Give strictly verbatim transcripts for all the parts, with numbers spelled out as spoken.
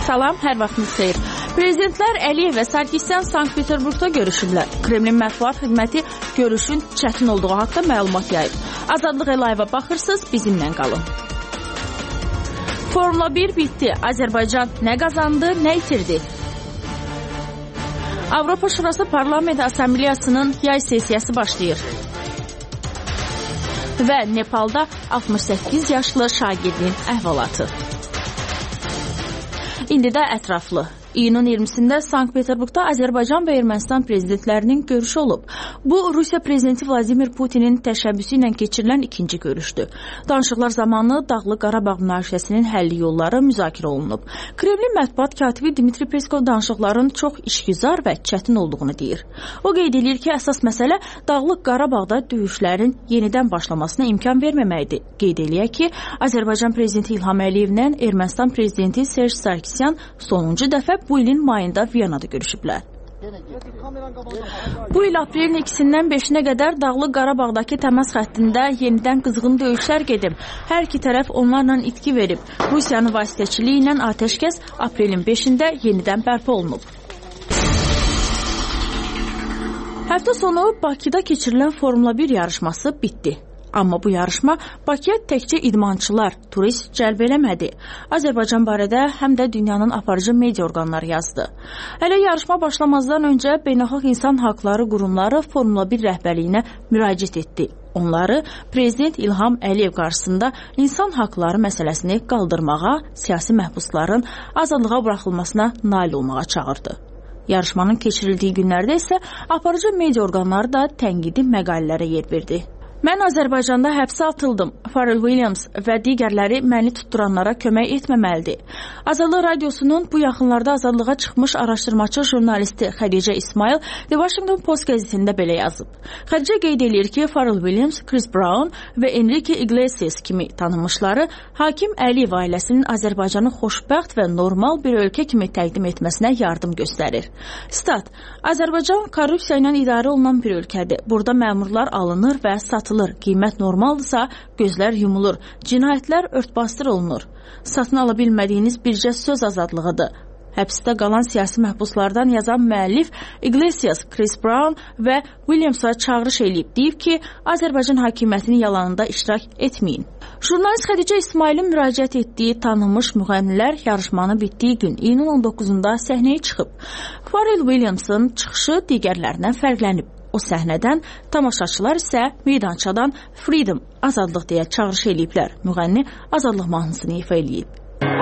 Salam, hər vaxtınız xeyir. Prezidentlər Əliyev və Sarkisyan Sankt-Peterburqda görüşüblər. Kremlin mətbuat xidməti görüşün çətin olduğu haqda məlumat yayıb. Azadlıq Live-a baxırsınız, bizimlə qalın. Formula bir bitdi. Azərbaycan nə qazandı, nə itirdi? Avropa Şurası Parlament Assambleyasının yay sesiyası başlayır. Və Nepalda altmış səkkiz yaşlı şagirdin əhvalatı. İndi də ətraflı. İyunun iyirmisində Sankt-Peterburqda Azərbaycan və Ermənistan prezidentlərinin görüşü olub. Bu, Rusiya prezidenti Vladimir Putinin təşəbbüsü ilə keçirilən ikinci görüşdür. Danışıqlar zamanı Dağlıq Qarabağ münaqişəsinin həlli yolları müzakirə olunub. Kremlin mətbuat katibi Dmitri Peskov danışıqların çox işgüzar və çətin olduğunu deyir. O qeyd edir ki, əsas məsələ Dağlıq Qarabağda döyüşlərin yenidən başlamasına imkan verməməkdir. Qeyd eləyək ki, Azərbaycan prezidenti İlham Əliyevlə Ermənistan prezidenti Serj Sarkisyan sonuncu dəfə bu ilin mayında Viyanada görüşüblər. Bu il aprelin ikisindən beşinə qədər Dağlıq Qarabağdakı təmas xəttində yenidən qızğın döyüşlər gedib. Hər iki tərəf onlarla itki verib. Rusiyanın vasitəçiliyi ilə atəşkəs aprelin beşində yenidən bərpa olunub. Həftə sonu Bakıda keçirilən Formula bir yarışması bitdi. Amma bu yarışma Bakıya təkcə idmançılar, turist cəlb eləmədi. Azərbaycan barədə həm də dünyanın aparıcı media orqanları yazdı. Hələ yarışma başlamazdan öncə Beynəlxalq İnsan Haqları qurumları Formula bir rəhbərliyinə müraciət etdi. Onları Prezident İlham Əliyev qarşısında insan haqları məsələsini qaldırmağa, siyasi məhbusların azadlığa buraxılmasına nail olmağa çağırdı. Yarışmanın keçirildiyi günlərdə isə aparıcı media orqanları da tənqidi məqalələrə yer verdi. Mən Azərbaycanda həbsə atıldım. Pharrell Williams və digərləri məni tutturanlara kömək etməməlidir. Azadlıq Radiosunun bu yaxınlarda azadlığa çıxmış araşdırmaçı jurnalisti Xədicə İsmail The Washington Post qəzetində belə yazıb. Xədicə qeyd edir ki, Pharrell Williams, Chris Brown və Enrique Iglesias kimi tanınmışları hakim Əliyev ailəsinin Azərbaycanı xoşbəxt və normal bir ölkə kimi təqdim etməsinə yardım göstərir. Stat: Azərbaycan korrupsiya ilə idarə olunan bir ölkədir. Burada məmurlar alınır və satılır. Qiymət normaldırsa, gözlər yumulur, cinayətlər örtbasdır olunur. Satın ala bilmədiyiniz bircə söz azadlığıdır. Həbsdə qalan siyasi məhbuslardan yazan müəllif Iglesias, Chris Brown və Williamsa çağırış eləyib, deyib ki, Azərbaycan hakimiyyətinin yalanında iştirak etməyin. Jurnalist Xədicə İsmailin müraciət etdiyi tanınmış müğənnilər yarışmanın bitdiyi gün iyunun on doqquzunda səhnəyə çıxıb. Pharrell Williams'ın çıxışı digərlərindən fərqlənib. O səhnədən, tamaşaçılar isə meydançadan Freedom, azadlıq deyə çağırış eləyiblər. Müğənni azadlıq mahnısını ifa eləyib.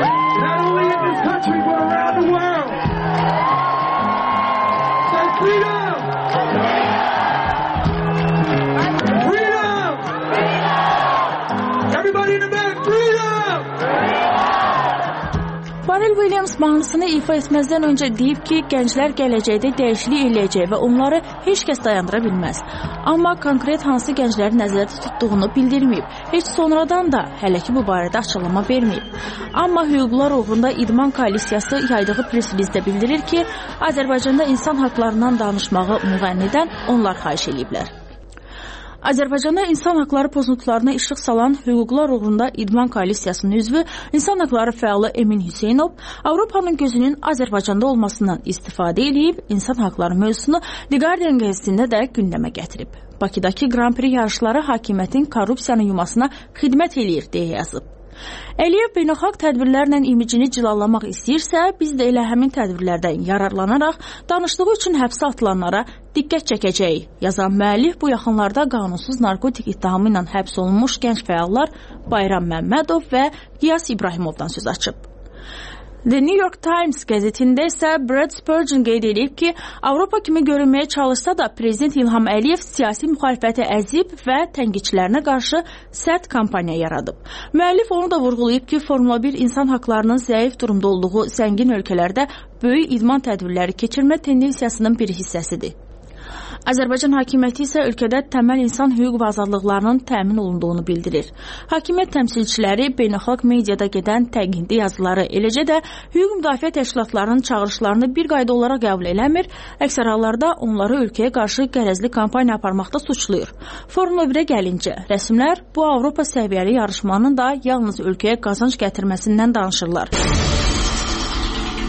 Pharrell Williams mahnısını ifa etməzdən öncə deyib ki, gənclər gələcəkdə dəyişiklik eləyəcək və onları heç kəs dayandıra bilməz. Amma konkret hansı gəncləri nəzərdə tutduğunu bildirməyib. Heç sonradan da hələ ki bu barədə açıqlama verməyib. Amma hüquqlar uğrunda İdman Koalisiyası yaydığı press-relizdə bildirir ki, Azərbaycanda insan haqlarından danışmağı müğənnidən onlar xahiş eləyiblər. Azərbaycanda insan haqları pozuntularına işıq salan Hüquqlar Uğrunda İdman Koalisiyasının üzvü, insan haqları fəalı Emin Hüseynov Avropanın gözünün Azərbaycanda olmasından istifadə edib, insan haqları mövzusunu The Guardian qəzetində də gündəmə gətirib. Bakıdakı Grand Prix yarışları hakimiyyətin korrupsiyanın yumasına xidmət eləyir deyə yazıb. Əliyev beynəlxalq tədbirlərlə imicini cilalamaq istəyirsə, biz də elə həmin tədbirlərdən yararlanaraq danışdığı üçün həbsə atılanlara diqqət çəkəcəyik. Yazan müəllif bu yaxınlarda qanunsuz narkotik ittihamı ilə həbs olunmuş gənc fəallar Bayram Məmmədov və Qiyas İbrahimovdan söz açıb. The New York Times qəzetində isə Brad Spurgeon qeyd edib ki, Avropa kimi görünməyə çalışsa da Prezident İlham Əliyev siyasi müxalifəti əzib və tənqidçilərinə qarşı sərt kampaniya yaradıb. Müəllif onu da vurğulayıb ki, Formula bir insan haqlarının zəif durumda olduğu zəngin ölkələrdə böyük idman tədbirləri keçirmə tendensiyasının bir hissəsidir. Azərbaycan hakimiyyəti isə ölkədə təməl insan hüquq və azadlıqlarının təmin olunduğunu bildirir. Hakimiyyət təmsilçiləri beynəlxalq mediada gedən tənqidi yazıları, eləcə də hüquq müdafiə təşkilatlarının çağırışlarını bir qayda olaraq qəbul eləmir, əksər hallarda onları ölkəyə qarşı qərəzli kampaniya aparmaqda suçlayır. Formula birə gəlincə, rəsmlər bu Avropa səviyyəli yarışmanın da yalnız ölkəyə qazanc gətirməsindən danışırlar.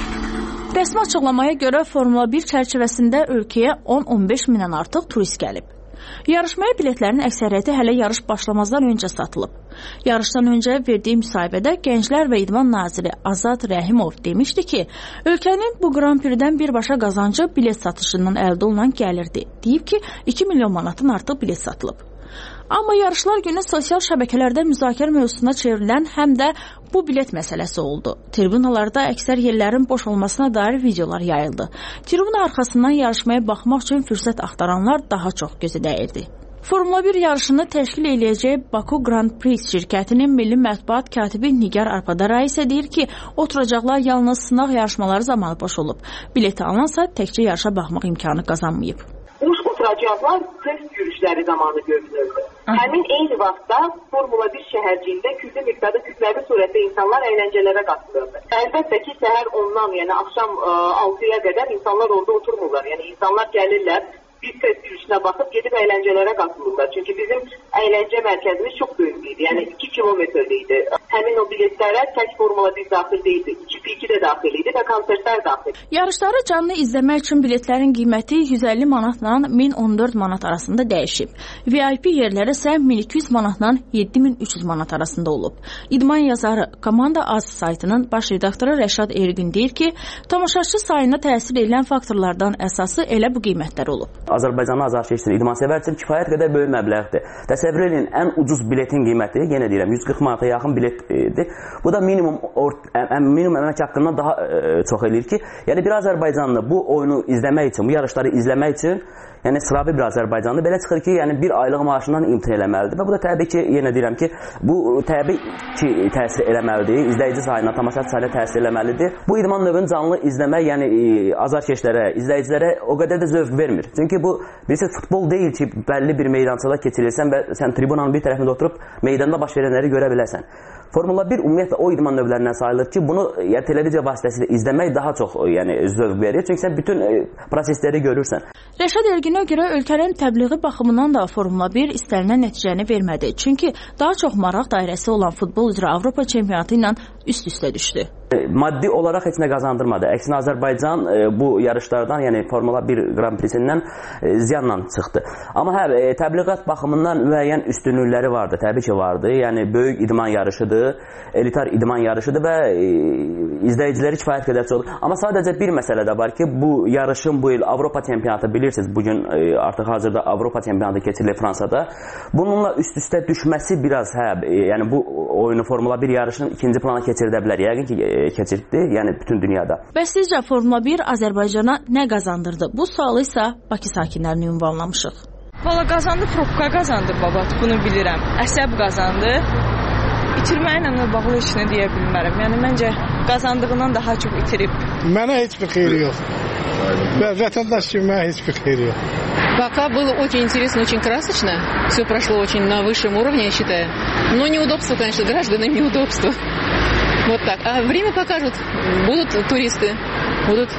Rəsmi açıqlamaya görə Formula bir çərçivəsində ölkəyə on on beş mindən artıq turist gəlib. Yarışmaya biletlərin əksəriyyəti hələ yarış başlamazdan öncə satılıb. Yarışdan öncə verdiyi müsahibədə Gənclər və İdman naziri Azad Rəhimov demişdi ki, ölkənin bu Grand Prix-dən birbaşa qazancı bilet satışından əldə olunan gəlirdi. Deyib ki, iki milyon manatdan artıq bilet satılıb. Amma yarışlar günü sosial şəbəkələrdə müzakirə mövzusuna çevrilən həm də bu bilet məsələsi oldu. Tribunalarda əksər yerlərin boş olmasına dair videolar yayıldı. Tribuna arxasından yarışmaya baxmaq üçün fürsət axtaranlar daha çox gözə dəyirdi. Formula bir yarışını təşkil edəcək Baku Grand Prix şirkətinin milli mətbuat katibi Nigar Arpadara isə deyir ki, oturacaqlar yalnız sınaq yarışmaları zamanı boş olub. Bileti alansa təkcə yarışa baxmaq imkanı qazanmayıb. Boş oturacaqlar test yürüyüşləri zamanı görünürdü. Həmin eyni vaxtda Formula bir şəhərciyində kütlü miqdarda kütləvi surətdə insanlar əyləncələrə qatılırdı. Əlbəttə ki, səhər ondan, yəni axşam altıya qədər insanlar orada oturmurlar. Yəni insanlar gəlirlər, bir test yürüyüşünə baxıb gedib əyləncələrə qatılırlar. Çünki bizim əyləncə mərkəzimiz çox böyük idi. Yəni iki kilometrli idi. Həmin o biletlərə tək Formula bir daxil deyildi. iki P iki də daxil idi və konsertlər daxil. Yarışları canlı izləmək üçün biletlərin qiyməti yüz əlli manatla min on dörd manat arasında dəyişib. V I P yerləri isə min iki yüz manatla yeddi min üç yüz manat arasında olub. İdman yazarı Komanda Az saytının baş redaktoru Rəşad Ergün deyir ki, tamaşaçı sayına təsir edən faktorlardan əsası elə bu qiymətlər olub. Azərbaycanlı azarkeşdir, idmansevər üçün kifayət qədər böyük məbləğdir. Təsəvvür edin, ən ucuz biletin qiyməti, yenə deyirəm, yüz qırx manata yaxın biletdir. Bu da minimum minimum əmək haqqından daha e, çox eləyir ki, yəni bir Azərbaycanlı bu oyunu izləmək üçün, bu yarışları izləmək üçün, yəni sıravi bir Azərbaycanlı belə çıxır ki, yəni bir aylıq maaşından imtina eləməlidir və bu da təbii ki, yenə deyirəm ki, bu təbii ki, təsir eləməlidir, izləyici sayına, tamaşaçı sayına təsir eləməlidir. Bu idman növünü canlı izləmək, yəni e, azarkeşlərə, izləyicilərə o qədər də zövq vermir. Çünki bu birisi futbol deyil ki, bəlli bir meydançada keçirirsən və sən tribunanın bir tərəfində oturub meydanda baş verənləri görə bilərsən. Formula bir ümumiyyətlə o idman növlərindən sayılır ki, bunu yəni, televiziya vasitəsilə izləmək daha çox yəni, zövq verir. Çünki sən bütün e, prosesləri görürsən. Rəşad Erginə görə ölkənin təbliği baxımından da Formula bir istənilən nəticəni vermədi. Çünki daha çox maraq dairəsi olan futbol üzrə Avropa çempionatı ilə üst-üstə düşdü. Maddi olaraq heç nə qazandırmadı. Əksinə Azərbaycan e, bu yarışlardan, yəni Formula bir Grand Prix-sindən e, ziyanla çıxdı. Amma hə, e, təbliğat baxımından müəyyən üstünlükləri vardı, təbii ki vardı. Yəni böyük idman yarışıdır, elitar idman yarışıdır və e, izləyiciləri kifayət qədər çoxdur. Amma sadəcə bir məsələ də var ki, bu yarışın bu il Avropa çempionatı bilirsiniz, bugün e, artıq hazırda Avropa çempionatı keçirilir Fransada. Bununla üst-üstə düşməsi biraz hə, e, yəni bu oyunu Formula bir yarışının ikinci plana keçirilə bilər. Yəqin ki e, keçirdi, yəni bütün dünyada. Bəs sizcə Formula bir Azərbaycana nə qazandırdı? Bu sualı isə Bakı sakinlərini ünvanlamışıq. Valla qazandı, probka qazandı babat, bunu bilirəm. Əsəb qazandı. İtirməklə bağlı heç nə deyə bilmərəm. Yəni məncə qazandığından daha çox itirib. Mənə heç bir xeyri yox. Və vətəndaş kimi mənə heç bir xeyri yox. Пока было очень интересно, очень красочно. Все прошло очень на высшем уровне, я считаю. Но неудобство, конечно, гражданам неудобство. Вот так. А время покажет. Будут туристы. Будут.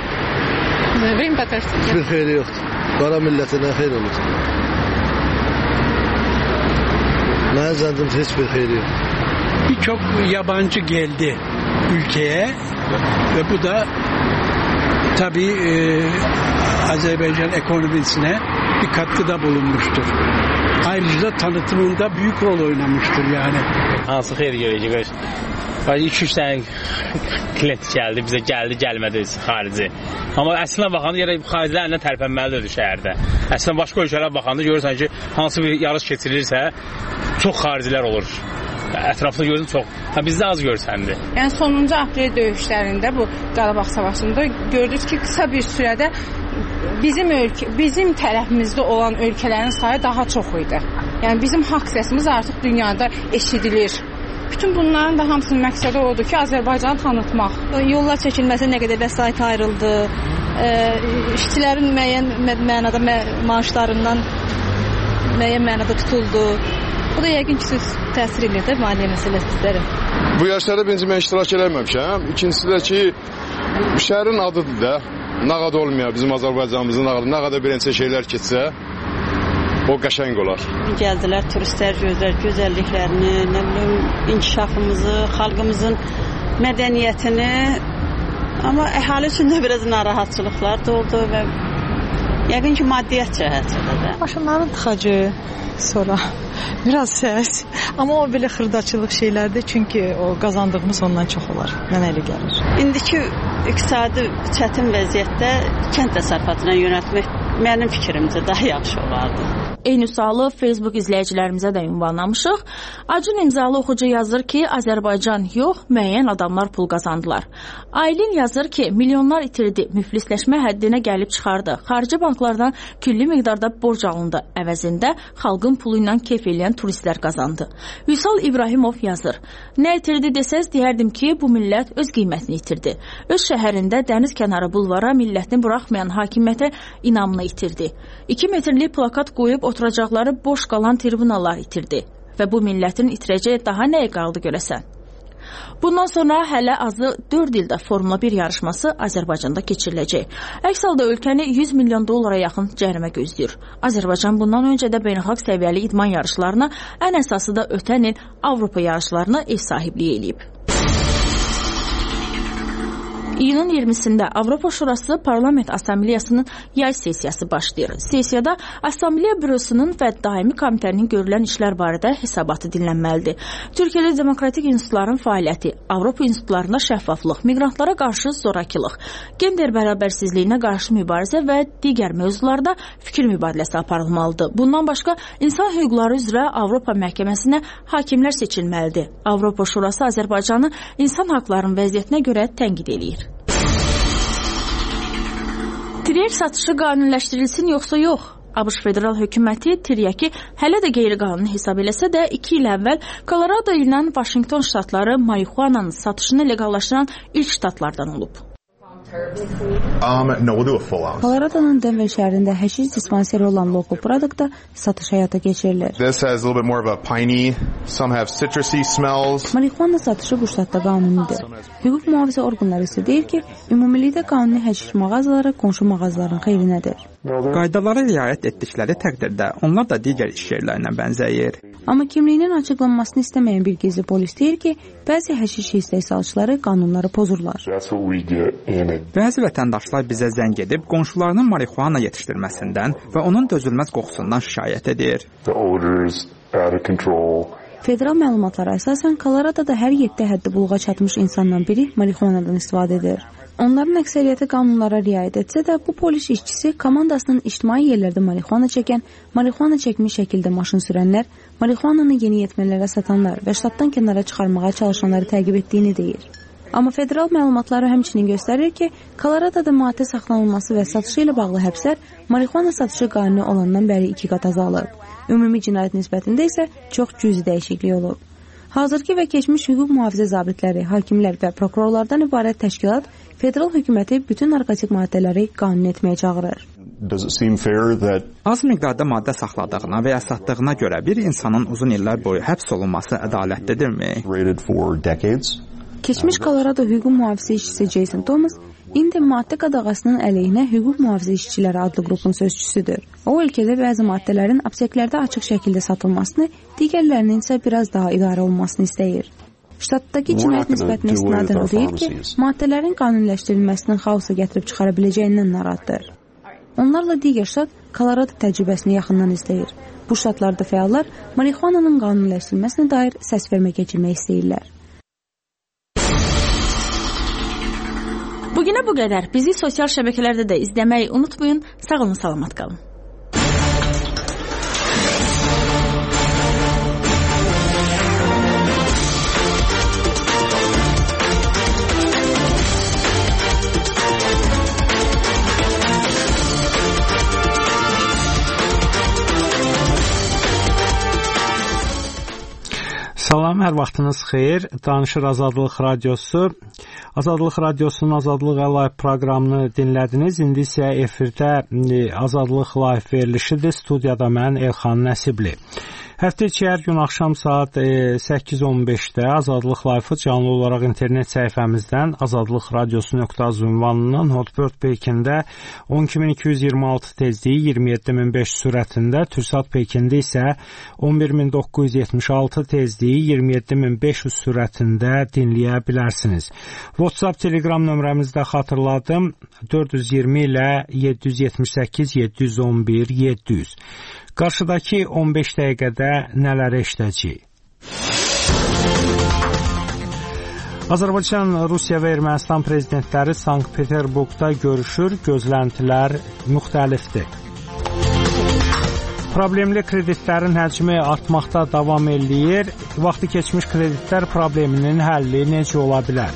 Время покажет. Hiçbir xeyri yoxdur. Qara millətinə xeyr olur. Mənə zəndimdə heç bir xeyri yox. Birçok yabancı geldi ülkeye ve bu da tabii e, Azerbaycan ekonomisine bir katkıda bulunmuştur. Ayrıca da tanıtımında büyük rol oynamıştır yani. Hansı xeyir görəcək? iki üç dənə klient gəldi, bizə gəldi, gəlmədi xarici. Amma əslində baxanda yerə xaricilərlə tərpənməlidir şəhərdə. Əslində başqa ölkələrə baxanda görürsən ki, hansı bir yarış keçirilirsə, çox xaricilər olur. Ətrafda görürsən çox. Ha, bizdə az görsəndi. Yəni sonuncu aprel döyüşlərində bu Qarabağ savaşında gördük ki, qısa bir sürədə bizim ölkə, bizim tərəfimizdə olan ölkələrin sayı daha çox idi. Yəni bizim haqq səsimiz artıq dünyada eşidilir. Bütün bunların da hamısının məqsədi odur ki, Azərbaycanı tanıtmaq. Yollar çəkilməsi nə qədər vəsait ayrıldı, e, işçilərin müəyyən mənada mə maaşlarından müəyyən mənada tutuldu. Bu da yəqin ki, təsir edir də maliyyə məsələsiləri. Bu yarışlarda birinci mən iştirak eləməmişəm. İkincisi də ki, şəhərin adıdır da. Nə qədər olmuyor bizim Azərbaycanımızın adı, nə qədər bir neçə şeylər keçsə, o qəşəng olar. Gəldilər, turistlər gözlər gözəlliklərini, nə bilim, inkişafımızı, xalqımızın mədəniyyətini Amma əhali üçün də biraz narahatçılıqlar da oldu və yəqin ki, maddiyyat cəhətdə də. Maşınların tıxacı, sonra biraz səs. Amma o belə xırdaçılıq şeylərdir, çünki o qazandığımız ondan çox olar. Mənə elə gəlir. İndiki iqtisadi çətin vəziyyətdə kənd təsərrüfatına yönəltmək mənim fikrimcə daha yaxşı olardı. Eyni sualı Facebook izləyicilərimizə də ünvanlamışıq. Acun imzalı oxucu yazır ki, Azərbaycan yox, müəyyən adamlar pul qazandılar. Aylin yazır ki, milyonlar itirdi, müflisləşmə həddinə gəlib çıxardı. Xarici banklardan külli miqdarda borc alındı. Əvəzində xalqın pulu ilə keyf eləyən turistlər qazandı. Vüsal İbrahimov yazır. Nə itirdi desəz, deyərdim ki, bu millət öz qiymətini itirdi. Öz şəhərində dəniz kənarı bulvara millətini buraxmayan hakimiyyətə inamını itirdi. iki metrlik plakat qoyub oturacaqları boş qalan tribunalar itirdi və bu millətin itirəcəyi daha nəyə qaldı görəsən? Bundan sonra hələ azı dörd ildə Formula bir yarışması Azərbaycanda keçiriləcək. Əks halda ölkəni yüz milyon dollara yaxın cərimə gözləyir. Azərbaycan bundan öncə də beynəlxalq səviyyəli idman yarışlarına, ən əsası da ötən il Avropa yarışlarına ev sahibliyi eləyib. İyunun iyirmisində Avropa Şurası Parlament Assambleyasının yay sesiyası başlayır. Sesiyada Assambleya bürosunun və daimi komitənin görülən işlər barədə hesabatı dinlənməlidir. Türkiyədə demokratik institutların fəaliyyəti, Avropa institutlarında şəffaflıq, miqrantlara qarşı zorakılıq, gender bərabərsizliyinə qarşı mübarizə və digər mövzularda fikir mübadiləsi aparılmalıdır. Bundan başqa, insan hüquqları üzrə Avropa məhkəməsinə hakimlər seçilməlidir. Avropa Şurası Azərbaycanı insan haqlarının vəziyyətinə görə tənqid eləyir. Tiryək satışı qanuniləşdirilsin yoxsa yox? ABŞ federal hökuməti tiryəki hələ də qeyri-qanuni hesab eləsə də iki il əvvəl Kolorado ilə Vaşinqton ştatları marihuananın satışını legallaşdıran ilk ştatlardan olub. Um, no, we'll do a full out. Colorado'nun Denver şəhərində həşiş dispanseri olan local produktda satış həyata keçirilir. This has a little bit more of a piney, some have citrusy smells. Marihuana satışı bu ştatda qanunidir. Hüquq mühafizə orqanları isə deyir ki, ümumilikdə qanuni həşiş mağazaları qonşu mağazaların xeyrinədir. Qaydalara riayət etdikləri təqdirdə onlar da digər iş yerlərinə bənzəyir. Amma kimliyinin açıqlanmasını istəməyən bir gizli polis deyir ki, bəzi həşiş istehsalçıları qanunları pozurlar. Bəzi vətəndaşlar bizə zəng edib qonşularının marihuana yetişdirməsindən və onun dözülməz qoxusundan şikayət edir. Federal məlumatlara əsasən Koloradoda hər yeddi həddi buluğa çatmış insandan biri marihuanadan istifadə edir. Onların əksəriyyəti qanunlara riayət etsə də, bu polis işçisi komandasının ictimai yerlərdə marihuana çəkən, marihuana çəkmiş şəkildə maşın sürənlər, marihuananı yeni yetmələrə satanlar və ştatdan kənara çıxarmağa çalışanları təqib etdiyini deyir. Amma federal məlumatları həmçinin göstərir ki, Koloradoda maddə saxlanılması və satışı ilə bağlı həbslər marihuana satışı qanuni olandan bəri iki qat azalıb. Ümumi cinayət nisbətində isə çox cüzi dəyişiklik olub. Hazırki və keçmiş hüquq mühafizə zabitləri, hakimlər və prokurorlardan ibarət təşkilat federal hökuməti bütün narkotik maddələri qanun etməyə çağırır. Az miqdarda maddə saxladığına və ya satdığına görə bir insanın uzun illər boyu həbs olunması ədalətlidirmi? Keçmiş Colorado hüquq mühafizə işçisi Jason Thomas indi maddə qadağasının əleyhinə hüquq mühafizə işçiləri adlı qrupun sözçüsüdür. O ölkədə bəzi maddələrin apteklərdə açıq şəkildə satılmasını, digərlərinin isə biraz daha idarə olunmasını istəyir. Ştatdakı cinayət nisbətinə istinadən o deyir ki, maddələrin qanuniləşdirilməsinin xaosa gətirib çıxara biləcəyindən narahatdır. Onlarla digər ştat Colorado təcrübəsini yaxından izləyir. Bu ştatlarda fəallar marihuananın qanuniləşdirilməsinə dair səsvermə keçirmək istəyirlər. Bugünə bu qədər. Bizi sosial şəbəkələrdə də izləməyi unutmayın. Sağ olun, salamat qalın. Salam, hər vaxtınız xeyir. Danışır Azadlıq Radiosu. Azadlıq Radiosunun Azadlıq Live proqramını dinlədiniz. İndi isə efirdə Azadlıq Live verilişidir. Studiyada mən Elxan Nəsibli. Həftə içi hər gün axşam saat səkkiz on beşdə Azadlıq Live-ı canlı olaraq internet səhifəmizdən azadlıq radiosu nöqtə az ünvanından Hotbird Pekində on iki min iki yüz iyirmi altı tezliyi iyirmi yeddi min beş sürətində, Türksat Pekində isə on bir min doqquz yüz yetmiş altı tezliyi iyirmi yeddi min beş yüz sürətində dinləyə bilərsiniz. WhatsApp, Telegram nömrəmizdə xatırladım dörd yüz iyirmi ilə yeddi yüz yetmiş səkkiz yeddi yüz on bir yeddi yüz. Qarşıdakı on beş dəqiqədə nələr eşidəcəyik? Azərbaycan, Rusiya və Ermənistan prezidentləri Sankt-Peterburqda görüşür, gözləntilər müxtəlifdir. Problemli kreditlərin həcmi artmaqda davam eləyir. Vaxtı keçmiş kreditlər probleminin həlli necə ola bilər?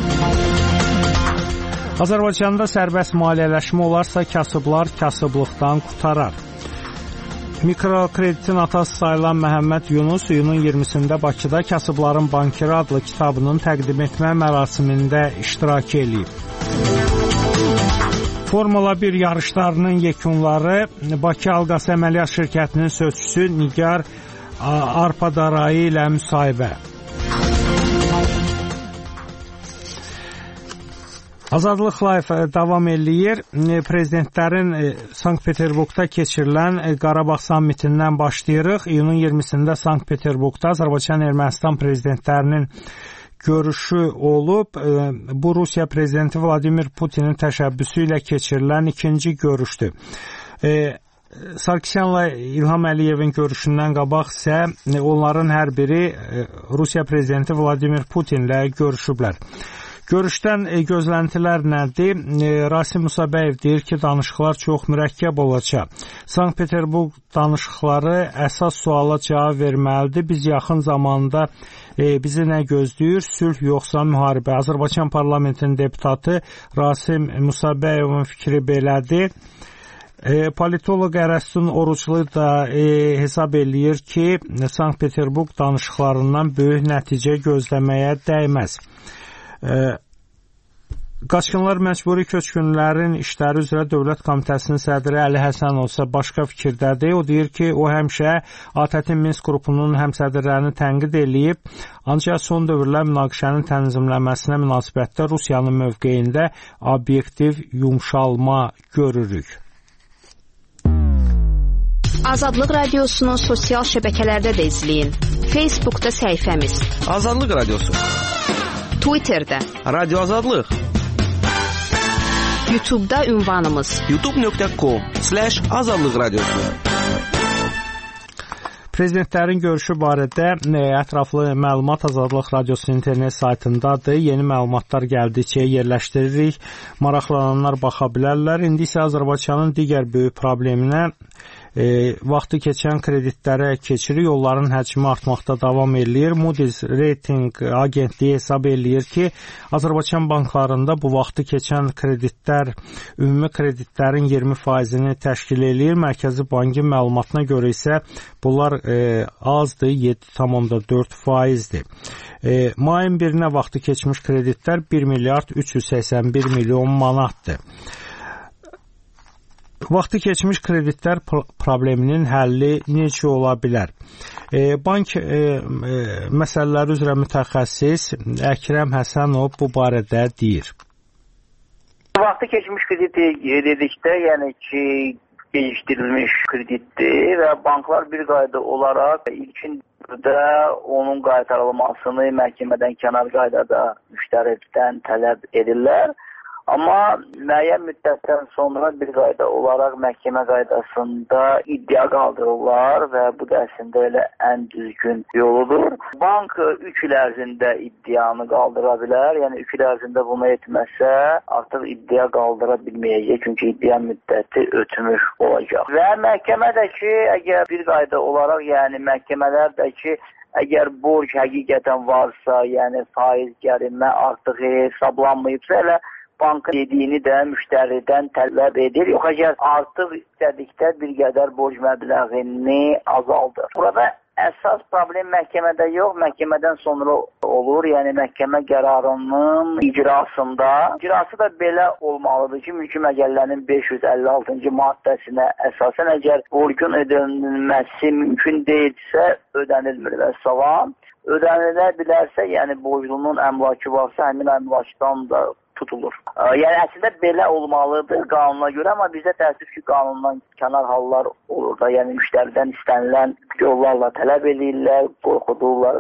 Azərbaycanda sərbəst maliyyələşmə olarsa kasıblar kasıblıqdan qutarar. Mikrokreditin atası sayılan Məhəmməd Yunus iyunun iyirmisində Bakıda Kasıbların Bankiri adlı kitabının təqdim etmə mərasimində iştirak eləyib. Formula bir yarışlarının yekunları Bakı Alqası Əməliyyat Şirkətinin sözçüsü Nigar Arpadarayı ilə müsahibə. Azadlıq Live davam eləyir. Prezidentlərin Sankt-Peterburqda keçirilən Qarabağ sammitindən başlayırıq. İyunun iyirmisində Sankt-Peterburqda Azərbaycan Ermənistan prezidentlərinin görüşü olub. Bu Rusiya prezidenti Vladimir Putinin təşəbbüsü ilə keçirilən ikinci görüşdür. Sarkisyanla İlham Əliyevin görüşündən qabaq isə onların hər biri Rusiya prezidenti Vladimir Putinlə görüşüblər. Görüşdən gözləntilər nədir? Rasim Musabəyev deyir ki, danışıqlar çox mürəkkəb olacaq. Sankt-Peterburq danışıqları əsas suala cavab verməlidir. Biz yaxın zamanda e, bizi nə gözləyir? Sülh yoxsa müharibə? Azərbaycan parlamentinin deputatı Rasim Musabəyevin fikri belədir. E, politoloq Ərəstun Oruclu da e, hesab eləyir ki, Sankt-Peterburq danışıqlarından böyük nəticə gözləməyə dəyməz. Qaçqınlar Məcburi Köçkünlərin İşləri üzrə Dövlət Komitəsinin sədri Əli Həsənov isə başqa fikirdədir. O deyir ki, o həmişə ATƏT-in Minsk qrupunun həmsədrlərini tənqid eləyib, ancaq son dövrlər münaqişənin tənzimlənməsinə münasibətdə Rusiyanın mövqeyində obyektiv yumşalma görürük. Azadlıq Radiosunu sosial şəbəkələrdə də izləyin. Facebookda səhifəmiz Azadlıq Radiosu, Twitterdə Radio Azadlıq, YouTube'da ünvanımız youtube nöqtə com slash azadlıq radiosu. Prezidentlərin görüşü barədə ətraflı məlumat Azadlıq Radiosu internet saytındadır. Yeni məlumatlar gəldikcə yerləşdiririk. Maraqlananlar baxa bilərlər. İndi isə Azərbaycanın digər böyük probleminə E, vaxtı keçən kreditlərə keçirik. Yolların həcmi artmaqda davam eləyir. Moody's Rating agentliyi hesab eləyir ki, Azərbaycan banklarında bu vaxtı keçən kreditlər ümumi kreditlərin iyirmi faizini təşkil eləyir. Mərkəzi Bankın məlumatına görə isə bunlar e, azdır, yeddi tam dörd faizdir. E, mayın birinə vaxtı keçmiş kreditlər bir milyard üç yüz səksən bir milyon manatdır. Vaxtı keçmiş kreditlər probleminin həlli necə ola bilər? E, bank e, e, məsələləri üzrə mütəxəssis Əkrəm Həsənov bu barədə deyir. Vaxtı keçmiş krediti dedikdə, yəni ki, gecikdirilmiş kreditdir və banklar bir qayda olaraq ilkin də onun qaytarılmasını məhkəmədən kənar qaydada müştəridən tələb edirlər. Amma müəyyən müddətdən sonra bir qayda olaraq məhkəmə qaydasında iddia qaldırırlar və bu da əslində elə ən düzgün yoludur. Bank üç il ərzində iddianı qaldıra bilər. Yəni üç il ərzində bunu etməsə artıq iddia qaldıra bilməyəcək, çünki iddia müddəti ötmüş olacaq. Və məhkəmə də ki, əgər bir qayda olaraq, yəni məhkəmələr də ki, əgər borc həqiqətən varsa, yəni faiz gərinmə artıq hesablanmayıbsa, elə bankın dediyini də müştəridən tələb edir. Yox, əgər artıq istədikdə bir qədər borc məbləğini azaldır. Burada əsas problem məhkəmədə yox, məhkəmədən sonra olur. Yəni məhkəmə qərarının icrasında. İcrası da belə olmalıdır ki, mülki məcəllənin beş yüz əlli altıncı maddəsinə əsasən əgər borcun ödənilməsi mümkün deyilsə, ödənilmir və salam. Ödənilə bilərsə, yəni borclunun əmlakı varsa, həmin əmlakdan da tutulur. Yəni əslində belə olmalıdır qanuna görə, amma bizdə təəssüf ki, qanundan kənar hallar olur da, yəni müştəridən istənilən yollarla tələb edirlər, qorxudurlar.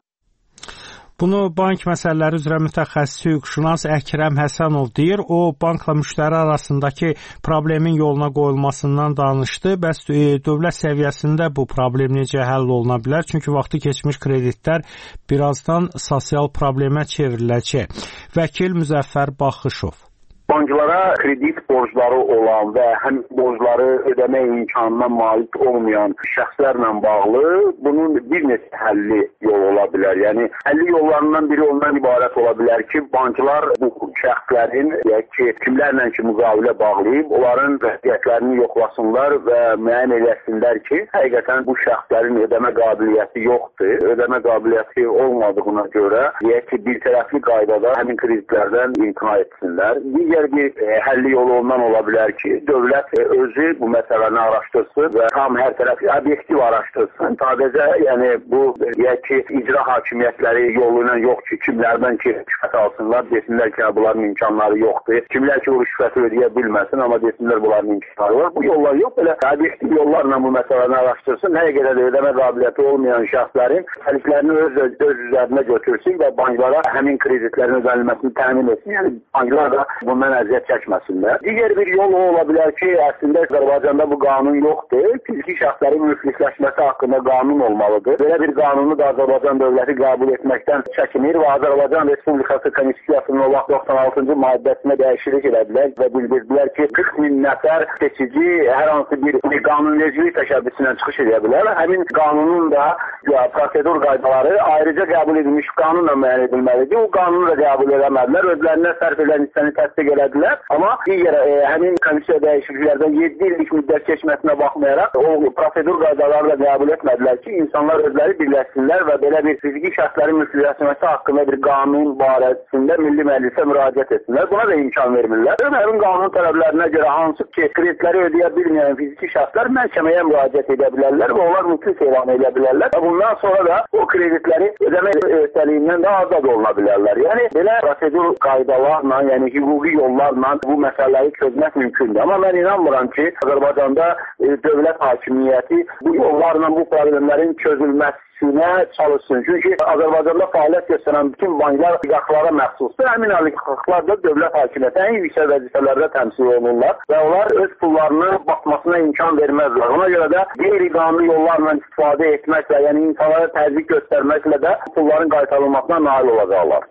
Bunu bank məsələləri üzrə mütəxəssis hüquqşünas Əkrəm Həsənov deyir. O, bankla müştəri arasındakı problemin yoluna qoyulmasından danışdı. Bəs dövlət səviyyəsində bu problem necə həll oluna bilər? Çünki vaxtı keçmiş kreditlər birazdan sosial problemə çevriləcək. Vəkil Müzəffər Baxışov. Banklara kredit borcları olan və həm borcları ödəmə imkanına malik olmayan şəxslərlə bağlı bunun bir neçə həlli yol ola bilər. Yəni həlli yollarından biri ondan ibarət ola bilər ki, banklar bu şəxslərin, yəni ki, kimlərlə ki müqavilə bağlayıb, onların vəziyyətlərini yoxlasınlar və müəyyən eləsinlər ki, həqiqətən bu şəxslərin ödəmə qabiliyyəti yoxdur. Ödəmə qabiliyyəti olmadığına görə, yəni ki, bir tərəfli qaydada həmin kreditlərdən imtina etsinlər. Digər bir e, həlli yolu ondan ola bilər ki, dövlət e, özü bu məsələni araşdırsın və tam hər tərəfli obyektiv araşdırsın. Sadəcə, yəni bu deyək ki, icra hakimiyyətləri yolu ilə yox ki, kimlərdən ki, rüşvət alsınlar, desinlər ki, bunların imkanları yoxdur. Kimlər ki, o rüşvəti ödəyə bilməsin, amma desinlər bunların imkanları var. Bu yollar yox, belə obyektiv yollarla bu məsələni araşdırsın. Həqiqətən də ödəmə qabiliyyəti olmayan şəxslərin təkliflərini öz, öz üzərinə götürsün və banklara həmin kreditlərin ödənilməsini təmin etsin. Yəni banklar da bundan əziyyət çəkməsinlər. Digər bir yol ola bilər ki, əslində Azərbaycanda bu qanun yoxdur. Fiziki şəxslərin müflisləşməsi haqqında qanun olmalıdır. Belə bir qanunu da Azərbaycan dövləti qəbul etməkdən çəkinir və Azərbaycan Respublikası Konstitusiyasının o vaxt doxsan altıncı maddəsinə dəyişiklik elədilər və bildirdilər ki, qırx min nəfər seçici hər hansı bir qanunvericilik təşəbbüsündən çıxış edə bilər. Həmin qanunun da ya, prosedur qaydaları ayrıca qəbul edilmiş qanunla müəyyən edilməlidir. O qanunu da qəbul edəmədilər. Özlərinə sərf edilən hissəni təsdiq elədilər. Amma digər e, həmin komissiya dəyişikliklərdən yeddi illik müddət keçməsinə baxmayaraq o prosedur qaydaları da qəbul etmədilər ki, insanlar özləri birləşsinlər və belə bir fiziki şəxslərin müflisləşməsi haqqında bir qanun barəsində Milli Məclisə müraciət etsinlər. Buna da imkan vermirlər. Həmin qanun tələblərinə görə hansı ki, kreditləri ödəyə bilməyən fiziki şəxslər məhkəməyə müraciət edə bilərlər və onlar müflis elan edə bilərlər. Və bundan sonra da o kreditləri ödəmə öhdəliyindən də azad oluna bilərlər. Yəni belə prosedur qaydalarla, yəni hüquqi yollarla bu məsələləri çözmək mümkündür. Amma mən inanmıram ki, Azərbaycanda e, dövlət hakimiyyəti bu yollarla bu problemlərin çözülməsinə çalışsın. Çünki Azərbaycanda fəaliyyət göstərən bütün banklar oliqarxlara məxsusdur. Həmin oliqarxlar da dövlət hakimiyyəti ən yüksək vəzifələrdə təmsil olunurlar və onlar öz pullarını batmasına imkan verməzlər. Ona görə də qeyri-qanuni yollarla istifadə etməklə, yəni insanlara təzyiq göstərməklə də pulların qaytarılmasına nail olacaqlar.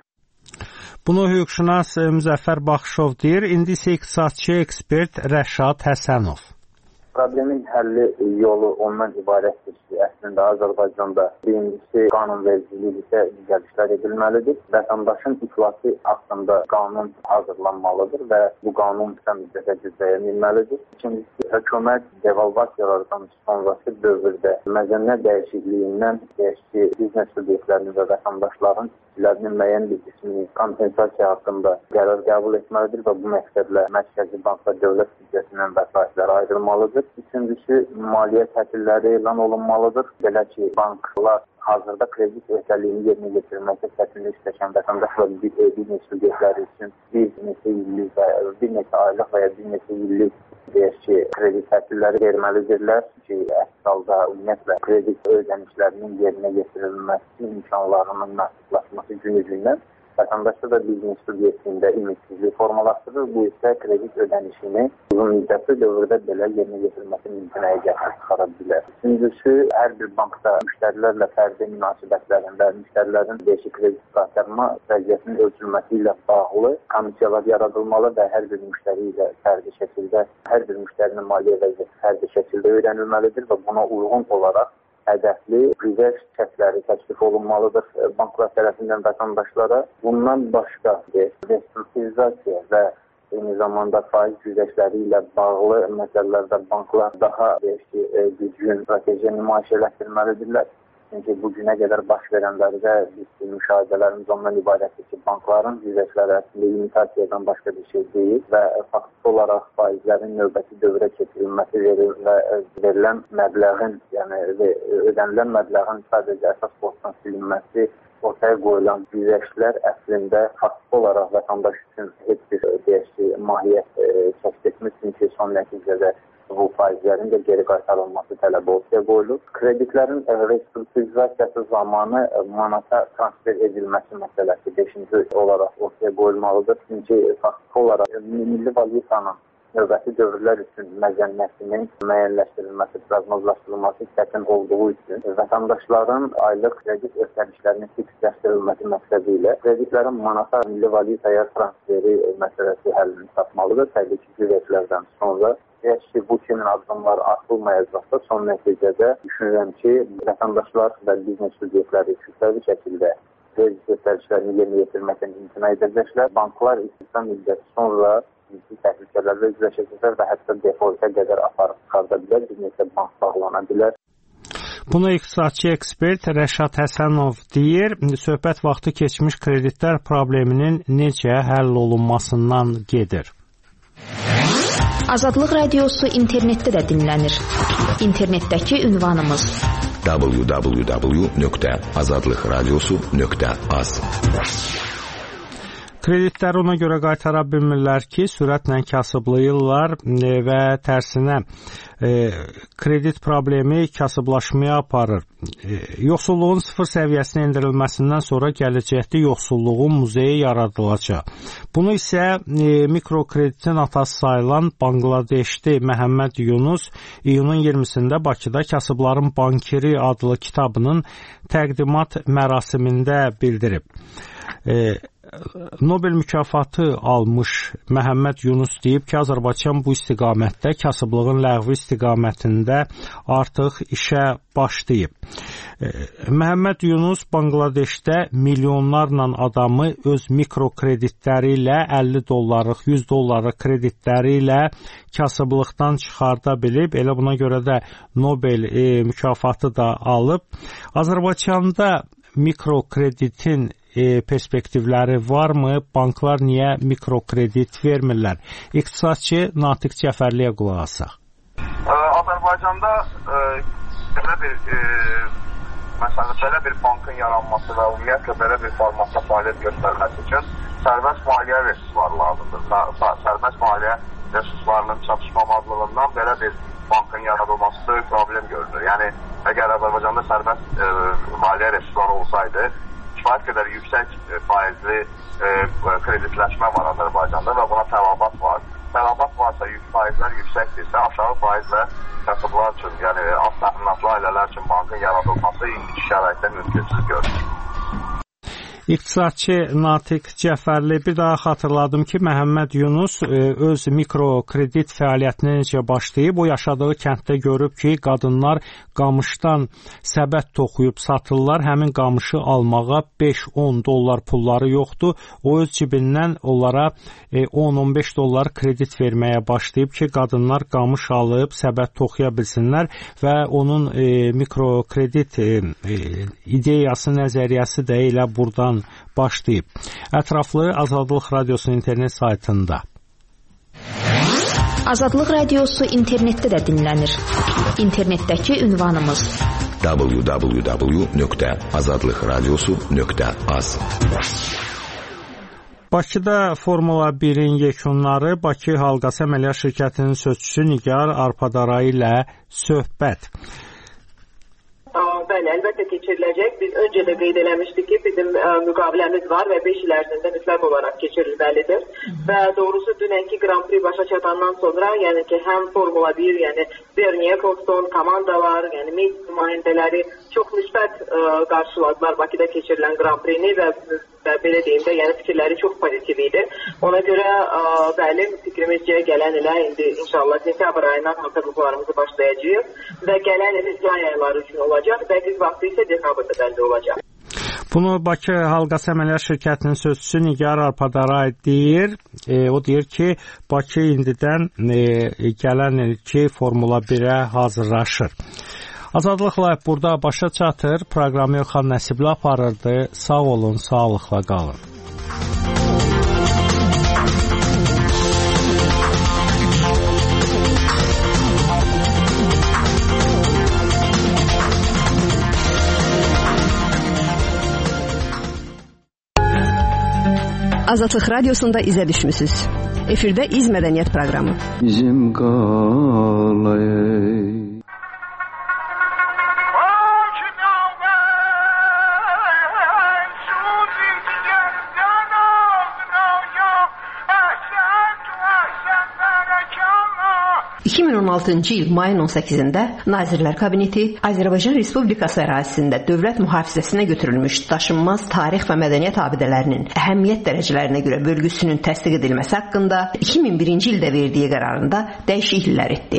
Bunu hüquqşünas Müzəffər Baxışov deyir. İndi isə iqtisadçı ekspert Rəşad Həsənov. Problemin həlli yolu ondan ibarətdir ki, əslində Azərbaycanda birincisi qanunvericilikdə düzəlişlər edilməlidir. Vətəndaşın iflası haqqında qanun hazırlanmalıdır və bu qanun qısa müddətə qüvvəyə minməlidir. İkincisi, hökumət devalvasiyalardan sonrası dövrdə məzənnə dəyişikliyindən dəyişki biznes subyektlərinin və vətəndaşların işçilərinin müəyyən bir qismini kompensasiya haqqında qərar qəbul etməlidir və bu məqsədlə Mərkəzi Bank və dövlət büdcəsindən vəsaitlər ayrılmalıdır. Üçüncüsü, maliyyə təhsilləri elan olunmalıdır. Belə ki, banklar hazırda kredit öhdəliyini yerinə yetirməkdə çətinlik çəkən vətəndaş və bir biznes subyektləri üçün bir neçə illik və bir neçə aylıq və ya bir neçə illik deyək ki, kredit təhsilləri verməlidirlər ki, əks halda ümumiyyətlə kredit ödənişlərinin yerinə yetirilməsi imkanlarının məhdudlaşması günücündən vətəndaşda da biznes subyektində ümidsizlik formalaşdırır. Bu isə kredit ödənişini uzun müddətli dövrdə belə yerinə yetirməsi mümkünəyə gətirib çıxara bilər. Üçüncüsü, hər bir bankda müştərilərlə fərdi münasibətlərində müştərilərin dəyişik kredit qaytarma vəziyyətinin ölçülməsi ilə bağlı komissiyalar yaradılmalı və hər bir müştəri ilə fərdi şəkildə, hər bir müştərinin maliyyə vəziyyəti fərdi şəkildə öyrənilməlidir və buna uyğun olaraq hədəfli rezerv çəkləri təklif olunmalıdır banklar tərəfindən vətəndaşlara. Bundan başqa restrukturizasiya və eyni zamanda faiz güzəştləri ilə bağlı məsələlərdə banklar daha düzgün strateji nümayiş elətdirməlidirlər. Çünki bu günə qədər baş verənlərdə biz müşahidələrimiz ondan ibarətdir ki, bankların güzəştləri əslində imitasiyadan başqa bir şey deyil və faktiki olaraq faizlərin növbəti dövrə keçirilməsi verir və verilən məbləğin, yəni ödənilən məbləğin sadəcə əsas borcdan silinməsi ortaya qoyulan güzəştlər əslində faktiki olaraq vətəndaş üçün heç bir deyək ki, mahiyyət kəsb etmir, çünki son nəticədə bu faizlərin də geri qaytarılması tələbi ortaya qoyulur. Kreditlərin restrukturizasiyası zamanı manata transfer edilməsi məsələsi beşinci olaraq ortaya qoyulmalıdır. Çünki faktiki olaraq milli valyutanın növbəti dövrlər üçün məzənnətinin müəyyənləşdirilməsi, proqnozlaşdırılması çətin olduğu üçün vətəndaşların aylıq kredit ödənişlərinin fiksləşdirilməsi məqsədi ilə kreditlərin manata milli valyutaya transferi məsələsi həllini tapmalıdır. Təbii ki, güzəştlərdən sonra Eğer ki bu kimi addımlar atılmayacaqsa, son nəticədə düşünürəm ki, vətəndaşlar və biznes subyektləri kütləvi şəkildə kredit göstərişlərini yerinə yetirməkdən imtina edəcəklər. Banklar istihdam müddəti sonra ciddi təhlükələrlə üzləşəcəklər və hətta defolta qədər aparıb çıxarda bilər, bir neçə bank bağlana bilər. Bunu iqtisadçı ekspert Rəşad Həsənov deyir. Söhbət vaxtı keçmiş kreditlər probleminin necə həll olunmasından gedir. Azadlıq Radiosu internetdə də dinlənir. İnternetdəki ünvanımız w w w nöqtə azadlıq radiosu nöqtə az. Kreditləri ona görə qaytara bilmirlər ki, sürətlə kasıblayırlar və tərsinə e, kredit problemi kasıblaşmaya aparır. E, yoxsulluğun sıfır səviyyəsinə endirilməsindən sonra gələcəkdə yoxsulluğun muzeyi yaradılacaq. Bunu isə e, mikrokreditin atası sayılan Bangladeşli Məhəmməd Yunus iyunun iyirmisində Bakıda Kasıbların Bankiri adlı kitabının təqdimat mərasimində bildirib. E, Nobel mükafatı almış Məhəmməd Yunus deyib ki, Azərbaycan bu istiqamətdə, kasıblığın ləğvi istiqamətində artıq işə başlayıb. Məhəmməd Yunus Bangladeşdə milyonlarla adamı öz mikrokreditləri ilə əlli dollarlıq, yüz dollarlıq kreditləri ilə kasıblıqdan çıxarda bilib. Elə buna görə də Nobel e, mükafatı da alıb. Azərbaycanda mikrokreditin E, perspektivləri varmı? Banklar niyə mikrokredit vermirlər? İqtisadçı Natiq Cəfərliyə qulaq asaq. Azərbaycanda e, belə bir e, məsələn, belə bir bankın yaranması və ümumiyyətlə belə bir formatda fəaliyyət göstərməsi üçün sərbəst maliyyə resursları lazımdır. Sərbəst maliyyə resurslarının çatışmamazlığından belə bir bankın yaradılması böyük problem görünür. Yəni, əgər Azərbaycanda sərbəst e, maliyyə resursları olsaydı, kifayət qədər yüksək faizli e, kreditləşmə var Azərbaycanda və buna tələbat var. Tələbat varsa, faizlər yüksəkdirsə, aşağı faizlə kasıblar üçün, yəni az təminatlı ailələr üçün bankın yaradılması indiki şəraitdə mümkünsüz görünür. İqtisadçı Natiq Cəfərli, bir daha xatırladım ki, Məhəmməd Yunus öz mikrokredit fəaliyyətinə necə başlayıb, o yaşadığı kənddə görüb ki, qadınlar qamışdan səbət toxuyub satırlar, həmin qamışı almağa beş on dollar pulları yoxdur, o öz cibindən onlara on on beş dollar kredit verməyə başlayıb ki, qadınlar qamış alıb səbət toxuya bilsinlər və onun e, mikrokredit e, ideyası, nəzəriyyəsi də elə buradan başlayıb. Ətraflı Azadlıq Radiosu internet saytında. Azadlıq Radiosu internetdə də dinlənir. İnternetdəki ünvanımız w w w nöqtə azadlıq radiosu nöqtə az. Bakıda Formula birin yekunları Bakı Halqası Əməliyyat Şirkətinin sözçüsü Nigar Arpadaray ilə söhbət. Bəli, əlbəttə keçiriləcək. Biz öncə də qeyd eləmişdik ki, bizim ə, müqaviləmiz var və beş il ərzində mütləq olaraq keçirilməlidir. Və doğrusu dünənki Grand Prix başa çatandan sonra, yəni ki, həm Formula bir, yəni Bernie Ecclestone komandalar, yəni media nümayəndələri çox müsbət ə, qarşıladılar Bakıda keçirilən Grand Prix-ni və, və belə deyim də, yəni fikirləri çox pozitiv idi. Ona görə ə, bəli, fikrimizcə gələn ilə indi inşallah sentyabr ayından hazırlıqlarımızı başlayacağıq və gələn il yay ayları üçün olacaq. Dəqiq vaxtı isə dekabrda bəlli olacaq. Bunu Bakı Halqası Əməliyyat Şirkətinin sözçüsü Nigar Arpadaray deyir. E, o deyir ki, Bakı indidən e, gələn ilki Formula birə hazırlaşır. Azadlıq Live burada başa çatır. Proqramı Elxan Nəsibli aparırdı. Sağ olun, sağlıqla qalın. Azadlıq Radiosunda izə düşmüsünüz. Efirdə İz Mədəniyyət proqramı. Bizim qalay. iki min on altıncı il mayın on səkkizində Nazirlər Kabineti Azərbaycan Respublikası ərazisində dövlət mühafizəsinə götürülmüş daşınmaz tarix və mədəniyyət abidələrinin əhəmiyyət dərəcələrinə görə bölgüsünün təsdiq edilməsi haqqında iki min birinci ildə verdiyi qərarında dəyişikliklər etdi.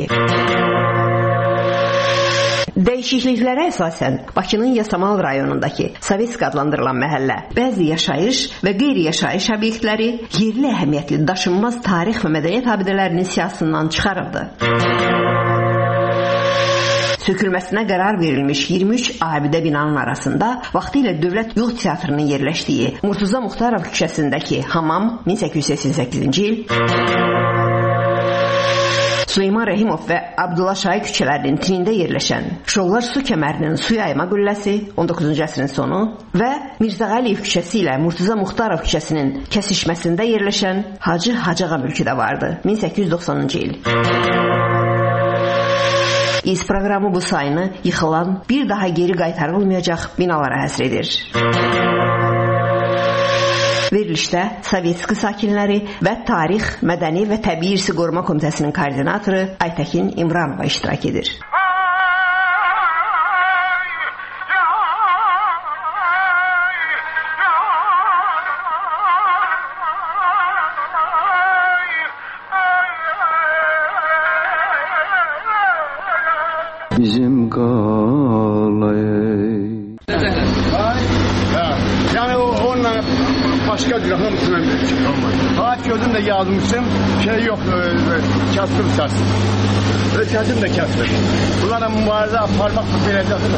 Dəyişikliklərə əsasən Bakının Yasamal rayonundakı Sovetsk adlandırılan məhəllə, bəzi yaşayış və qeyri-yaşayış obyektləri yerli əhəmiyyətli daşınmaz tarix və mədəniyyət abidələrinin siyahısından çıxarıldı. Sökülməsinə qərar verilmiş iyirmi üç abidə binanın arasında vaxtilə Dövlət Yol Teatrının yerləşdiyi Murtuza Muxtarov küçəsindəki Hamam min səkkiz yüz səksən səkkizinci il, Süleyman Rəhimov və Abdullah Şahi küçələrinin tinində yerləşən Şollar su kəmərinin su yayma qülləsi on doqquzuncu əsrin sonu və Mirzə Əliyev küçəsi ilə Murtuza Muxtarov küçəsinin kəsişməsində yerləşən Hacı Hacığa mülkü də vardı min səkkiz yüz doxsanıncı il. İz proqramı bu sayını yıxılan, bir daha geri qaytarılmayacaq binalara həsr edir. Verilişdə Sovetski sakinləri və Tarix, Mədəni və Təbii İrsi Qoruma Komitəsinin koordinatoru Aytəkin İmranova iştirak edir. Bizim qalay. Yəni onunla başqa cür hamısına mümkün. Saat gözüm də yazmışım, şey yox, kəsdim səsim. Səsim də kəsdim. Bunlarla mübarizə aparmaq beləcəsidir.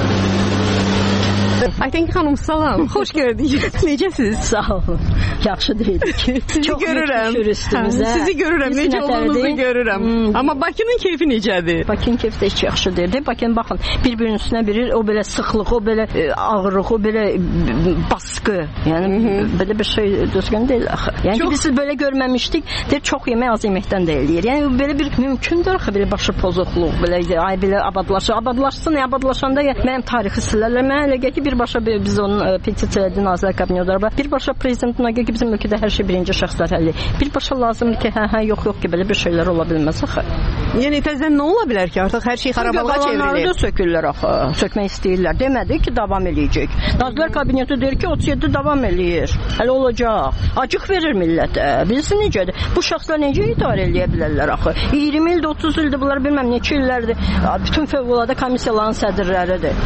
Aytəkin xanım, salam, xoş gördük. Necəsiz? Sağ olun, yaxşı deyilik. Sizi görürəm, sizi görürəm, necə olduğunuzu görürəm. Hmm. Amma Bakının keyfi necədir? Bakının keyfi də heç yaxşı deyil. Bakının baxın, bir-birinin üstünə biri, o belə sıxlıq, o belə ağırlıq, o belə baskı. Yəni, belə bir şey düzgün deyil axı. Yəni çok... ki, biz belə görməmişdik, deyir, çox yemək az yeməkdən də eləyir. Yəni, belə bir mümkündür axı, belə başı pozuqluq, belə, ay, belə abadlaşır. Abadlaşsın, abadlaşanda mənim tarixi silərlər, mənə elə gəl ki, birbaşa biz onun petisiya elədi Nazirlər Kabineti, birbaşa prezidentin görə ki, bizim ölkədə hər şey birinci şəxslər həll edir. Birbaşa lazımdır ki, hə, hə, yox, yox ki, belə bir şeylər ola bilməz axı. Yəni təzədən nə ola bilər ki, artıq hər şey xarabalığa çevrilir? Qalanları da sökürlər axı, sökmək istəyirlər. Demədi ki, davam eləyəcək. Nazirlər Kabineti deyir ki, otuz yeddi davam eləyir. Hələ olacaq. Acıq verir millətə. Bilsin necədir? Bu şəxslər necə idarə eləyə bilərlər axı? iyirmi ildir, otuz ildir, bunlar bilməm neçə illərdir. Bütün fövqəladə komissiyaların sədrləridir.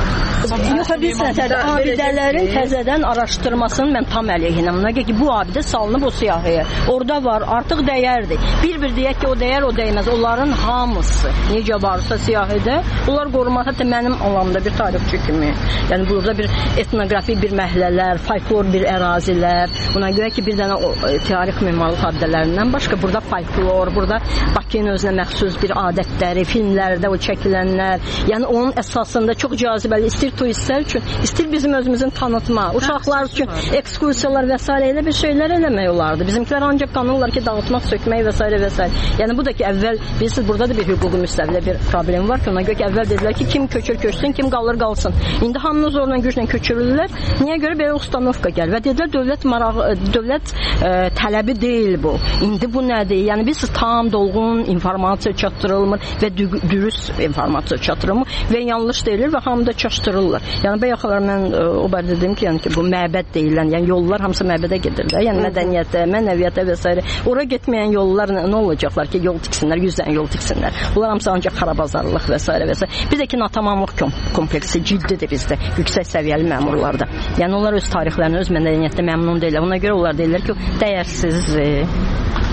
Yox, biz nəzərdə abidələrin təzədən araşdırmasının mən tam əleyhinəm. Ona ki, bu abidə salınıb o siyahıya. Orada var, artıq dəyərdir. Bir-bir deyək ki, o dəyər, o dəyməz. Onların hamısı necə varsa siyahıda, onlar qorunmaq, hətta mənim alanımda bir tarixçi kimi. Yəni, burada bir etnografi bir məhəllələr, folklor bir ərazilər. Buna görə ki, bir dənə o, tarix memarlıq abidələrindən başqa burada folklor, burada Bakının özünə məxsus bir adətləri, filmlərdə o çəkilənlər. Yəni, onun əsasında çox cazibəli, istir turistlər üçün, istir bizim özümüzün tanıtma, uşaqlar üçün ekskursiyalar və s. elə bir şeylər eləmək olardı. Bizimkilər ancaq qanırlar ki, dağıtmaq, sökmək və s. və s. Yəni, bu da ki, əvvəl, bilirsiniz, burada da bir hüquqi müstəvilə bir problem var ki, ona görə ki, əvvəl dedilər ki, kim köçür, köçsün, kim qalır, qalsın. İndi hamını zorla güclə köçürürlər. Niyə görə belə ustanovka gəlir? Və dedilər, dövlət marağı, dövlət ə, tələbi deyil bu. İndi bu nədir? Yəni, biz tam dolğun informasiya çatdırılmır və dürüst informasiya çatdırılmır və yanlış deyilir və hamı da çaşdırırlar. Yəni, bayaqlar mən ə, o barədə dedim ki, yəni ki, bu məbəd deyilən, yəni yollar hamısı məbədə gedirlər. Yəni, mədəniyyətə, mənəviyyətə və s. Ora getməyən yollar nə, nə olacaqlar ki, yol tiksinlər, yüz dənə yol tiksinlər. Bunlar hamısı ancaq xarabazarlıq və s. və s. Bir də ki, natamamlıq kompleksi ciddidir bizdə, yüksək səviyyəli məmurlarda. Yəni, onlar öz tarixlərini, öz mədəniyyətdə məmnun deyirlər. Ona görə onlar deyirlər ki, dəyərsizdir.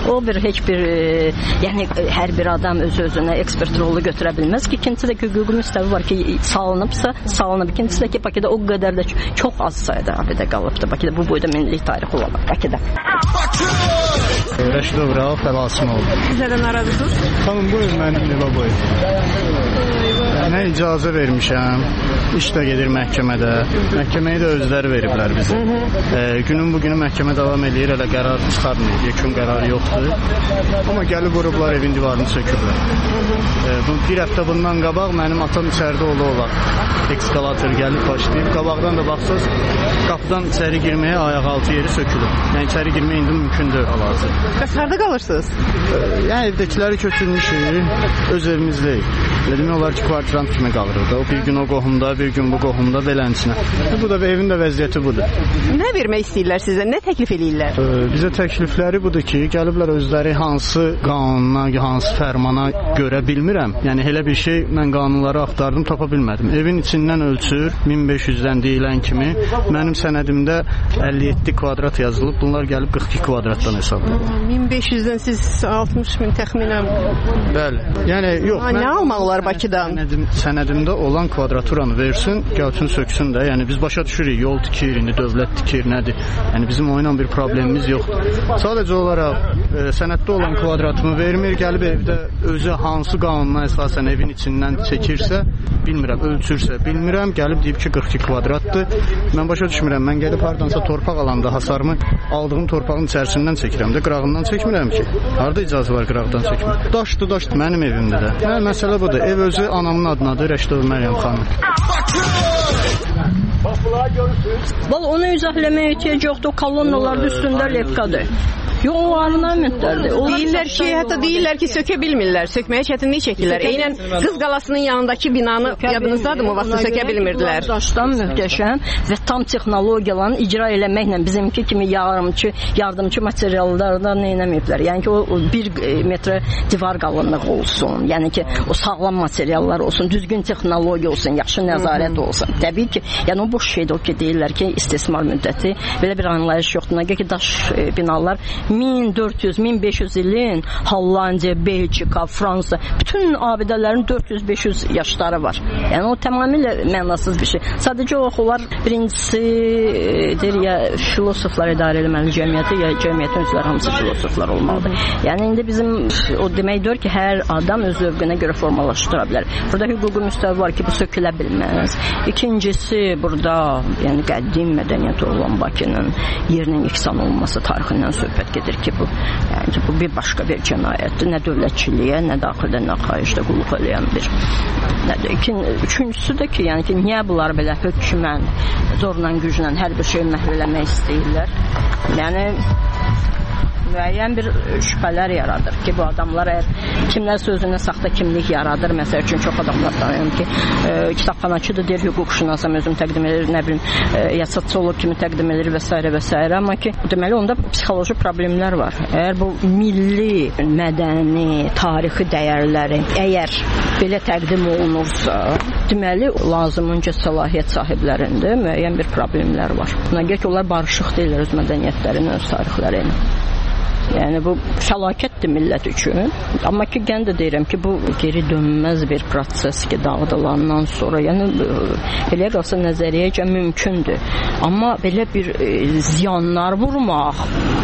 O bir heç bir e, yəni hər bir adam öz-özünə ekspert rolu götürə bilməz ki, ikincisi də ki, hüquqi müstəvi var ki, salınıbsa, salınıb. İkincisi də ki, Bakıda o qədər də çox az sayda abidə qalıbdır. Bakıda bu boyda milli tarix olaraq Bakıda. Rəşidov Rauf Əlasimov. Sizə narazısınız? Xanım, buyurun mənim neva boy. Mən icazə vermişəm. İş də gedir məhkəmədə. Məhkəməyi də özləri veriblər bizə. E, günün bugünü məhkəmə davam edir, elə qərar çıxarmır. Yekun qərarı yoxdur. Amma gəlib vurublar, evin divarını söküblər. E, bu bir həftə bundan qabaq mənim atam içəridə ola ola. Ekskalator gəlib başlayıb. Qabaqdan da baxsaz, qapıdan içəri girməyə ayaq altı yeri sökülür. Yəni içəri girmək indi mümkün deyil hal-hazır. Bəs harda qalırsınız? E, yəni evdəkiləri köçürmüşük, öz evimizdəyik. Demək olar ki, kvartirant kimi qalırıq da. O bir gün o qohumda, bir gün bu qohumda beləncə. Bu da evin də vəziyyəti budur. Nə vermək istəyirlər sizə? Nə təklif eləyirlər? Ee, bizə təklifləri budur ki, gəliblər özləri hansı qanuna, hansı fərmana görə bilmirəm. Yəni elə bir şey mən qanunları axtardım, tapa bilmədim. Evin içindən ölçür, min beş yüzdən deyilən kimi. Mənim sənədimdə əlli yeddi kvadrat yazılıb. Bunlar gəlib qırx iki kvadratdan hesablayır. min beş yüzdən siz altmış min təxminən. Bəli. Yəni yox. Ha, nə almaq olar Bakıdan? Sənədim, sənədimdə olan kvadraturanı versin, gəlsin söksün də. Yəni biz başa düşürük, yol tikir, indi dövlət tikir, nədir? Yəni bizim o ilə bir problemimiz yoxdur. Sadəcə olaraq e, sənəddə olan kvadratımı vermir, gəlib evdə özü hansı qanuna əsasən evin içindən çəkirsə, bilmirəm, ölçürsə, bilmirəm, gəlib deyib ki, qırx iki kvadratdır. Mən başa düşmürəm, mən gəlib hardansa torpaq alanda hasarımı aldığım torpağın içərisindən çəkirəm də, qırağından çəkmirəm ki. Harda icazə var qırağdan çəkmək? Daşdı, daşdı mənim evimdə də. Hə, məsələ budur. Ev özü anamın adınadır, Rəşidov Məryəm xanım. Bax, bunları görürsünüz. Vallahi onu izahləməyə ehtiyac yoxdur. O kolonnaların üstündə lepkadır. Yox, o arnamentlərdir. Deyirlər ki, hətta deyirlər ki, sökə bilmirlər. Sökməyə çətinlik çəkirlər. Eynən Qız Qalasının yanındakı binanı yadınızdadır mı? Vaxtı sökə bilmirdilər. Daşdan möhtəşəm və tam texnologiyalarını icra eləməklə bizimki kimi yardımçı, yardımçı materiallardan nə eləməyiblər. Yəni ki, o bir metrə divar qalınlığı olsun. Yəni ki, o sağlam materiallar olsun, düzgün texnologiya olsun, yaxşı nəzarət olsun. Təbii ki, yəni o boş şeydir o ki, deyirlər ki, istismar müddəti. Belə bir anlayış yoxdur. Nə ki, daş binalar min dörd yüz min beş yüz ilin Hollandiya, Belçika, Fransa, bütün abidələrin dörd yüz beş yüz yaşları var. Yəni o tamamilə mənasız bir şey. Sadəcə o onlar birincisi deyir ya filosoflar idarə etməli cəmiyyəti, ya cəmiyyətin üzvləri hamısı filosoflar olmalıdır. Yəni indi bizim o deməkdir ki, hər adam öz zövqünə görə formalaşdıra bilər. Burada hüquqi müstəvi var ki, bu sökülə bilməz. İkincisi burada yəni qədim mədəniyyəti olan Bakının yerinin yeksan olması tarixindən söhbət gedir ki, bu yəni bu bir başqa bir cinayətdir. Nə dövlətçiliyə, nə daxildə, nə xaricdə qulluq edən bir nədir. İkin, üçüncüsü də ki, yəni ki, niyə bunlar belə hökmən, zorla, güclə hər bir şeyi məhv eləmək istəyirlər? Yəni müəyyən bir şübhələr yaradır ki, bu adamlar əgər kimlər sözünə saxta kimlik yaradır, məsəl üçün çox adamlar tanıyım ki, e, kitabxanaçıdır, deyir, hüquqşünasam özüm təqdim edir, nə bilim, e, ya sotsiolog kimi təqdim edir və s. və s. Amma ki, deməli, onda psixoloji problemlər var. Əgər bu milli, mədəni, tarixi dəyərləri əgər belə təqdim olunursa, deməli, lazımınca səlahiyyət sahiblərində müəyyən bir problemlər var. Buna görə ki, onlar barışıq deyirlər öz mədəniyyətlərini, öz tarixləri ilə. Yəni bu fəlakətdir millət üçün. Amma ki, gən də deyirəm ki, bu geri dönməz bir proses ki, dağıdılandan sonra, yəni belə qalsa nəzəriyyəcə mümkündür. Amma belə bir e, ziyanlar vurmaq,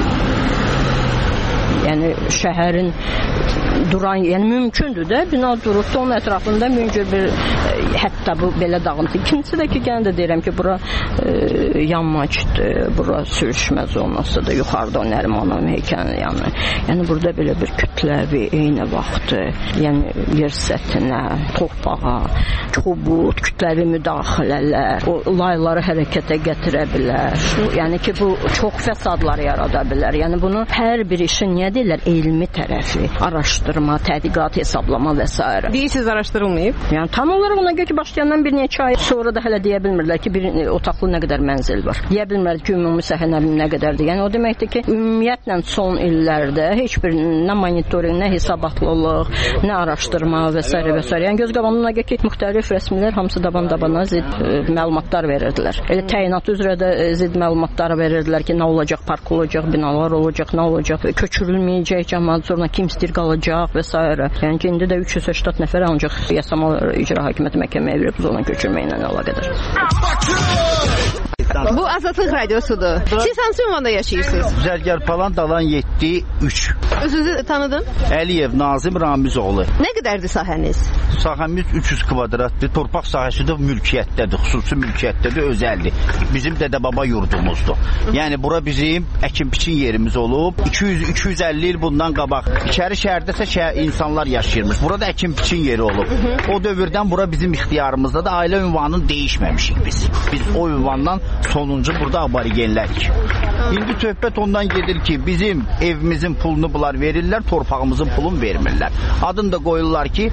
yəni şəhərin duran, yəni mümkündür də, bina durub da onun ətrafında mümkün bir e, hətta bu belə dağıntı. İkincisi də ki, gənə də deyirəm ki, bura e, yanmaçdır, bura sürüşmə zonasıdır, yuxarıda o Nərimanov heykəlinin yanı. Yəni burada belə bir kütləvi eyni vaxtı, yəni yer səthinə, torpağa, çobud, kütləvi müdaxilələr, o layları hərəkətə gətirə bilər. Yəni ki, bu çox fəsadlar yarada bilər. Yəni bunu hər bir işin niyə deyirlər, elmi tərəfi, araşdırma, tədqiqat, hesablama və s. Deyirsiniz araşdırılmayıb? Yəni tam olaraq ona görə ki, baş tikəndən bir neçə ay sonra da hələ deyə bilmirlər ki, bir otaqlı nə qədər mənzil var. Deyə bilmirlər ki, ümumi sahə nə qədərdir. Yəni o deməkdir ki, ümumiyyətlə son illərdə heç bir nə monitorinq, nə hesabatlılıq, nə araşdırma və s. və s. Yəni göz qabağına gəlir ki, müxtəlif rəsmilər hamısı daban-dabana zidd e, məlumatlar verirdilər. Elə təyinat üzrə də e, zidd məlumatlar verirdilər ki, nə olacaq, park olacaq, binalar olacaq, nə olacaq, köçürülməyəcək cəmaət, sonra kim istəyir qalacaq və s. Yəni ki, indi də üç yüz səksən nəfər ancaq yasama icra hakimiyyəti məhkəməyə verib zona köçürməklə əlaqədar. Bu Azadlıq Radiosudur. Siz hansı ünvanda yaşayırsınız? Zərgər Palan Dalan yeddi üç. Özünüzü tanıdın? Əliyev Nazim Ramizoğlu. Nə qədərdir sahəniz? Sahəmiz üç yüz kvadratdır. Torpaq sahəsi də mülkiyyətdədir, xüsusi mülkiyyətdədir, özəldir. Bizim dədə-baba yurdumuzdur. Yəni bura bizim əkin-biçin yerimiz olub. iki yüz iki yüz əlli il bundan qabaq. İçəri şəhərdəsə şəhər insanlar yaşayırmış. Burada əkin-biçin yeri olub. O dövrdən bura bizim ixtiyarımızda da ailə ünvanını dəyişməmişik biz. Biz o ünvandan sonuncu burada aborigenlərik. İndi söhbət ondan gedir ki, bizim evimizin pulunu bunlar verirlər, torpağımızın pulunu vermirlər. Adını da qoyurlar ki,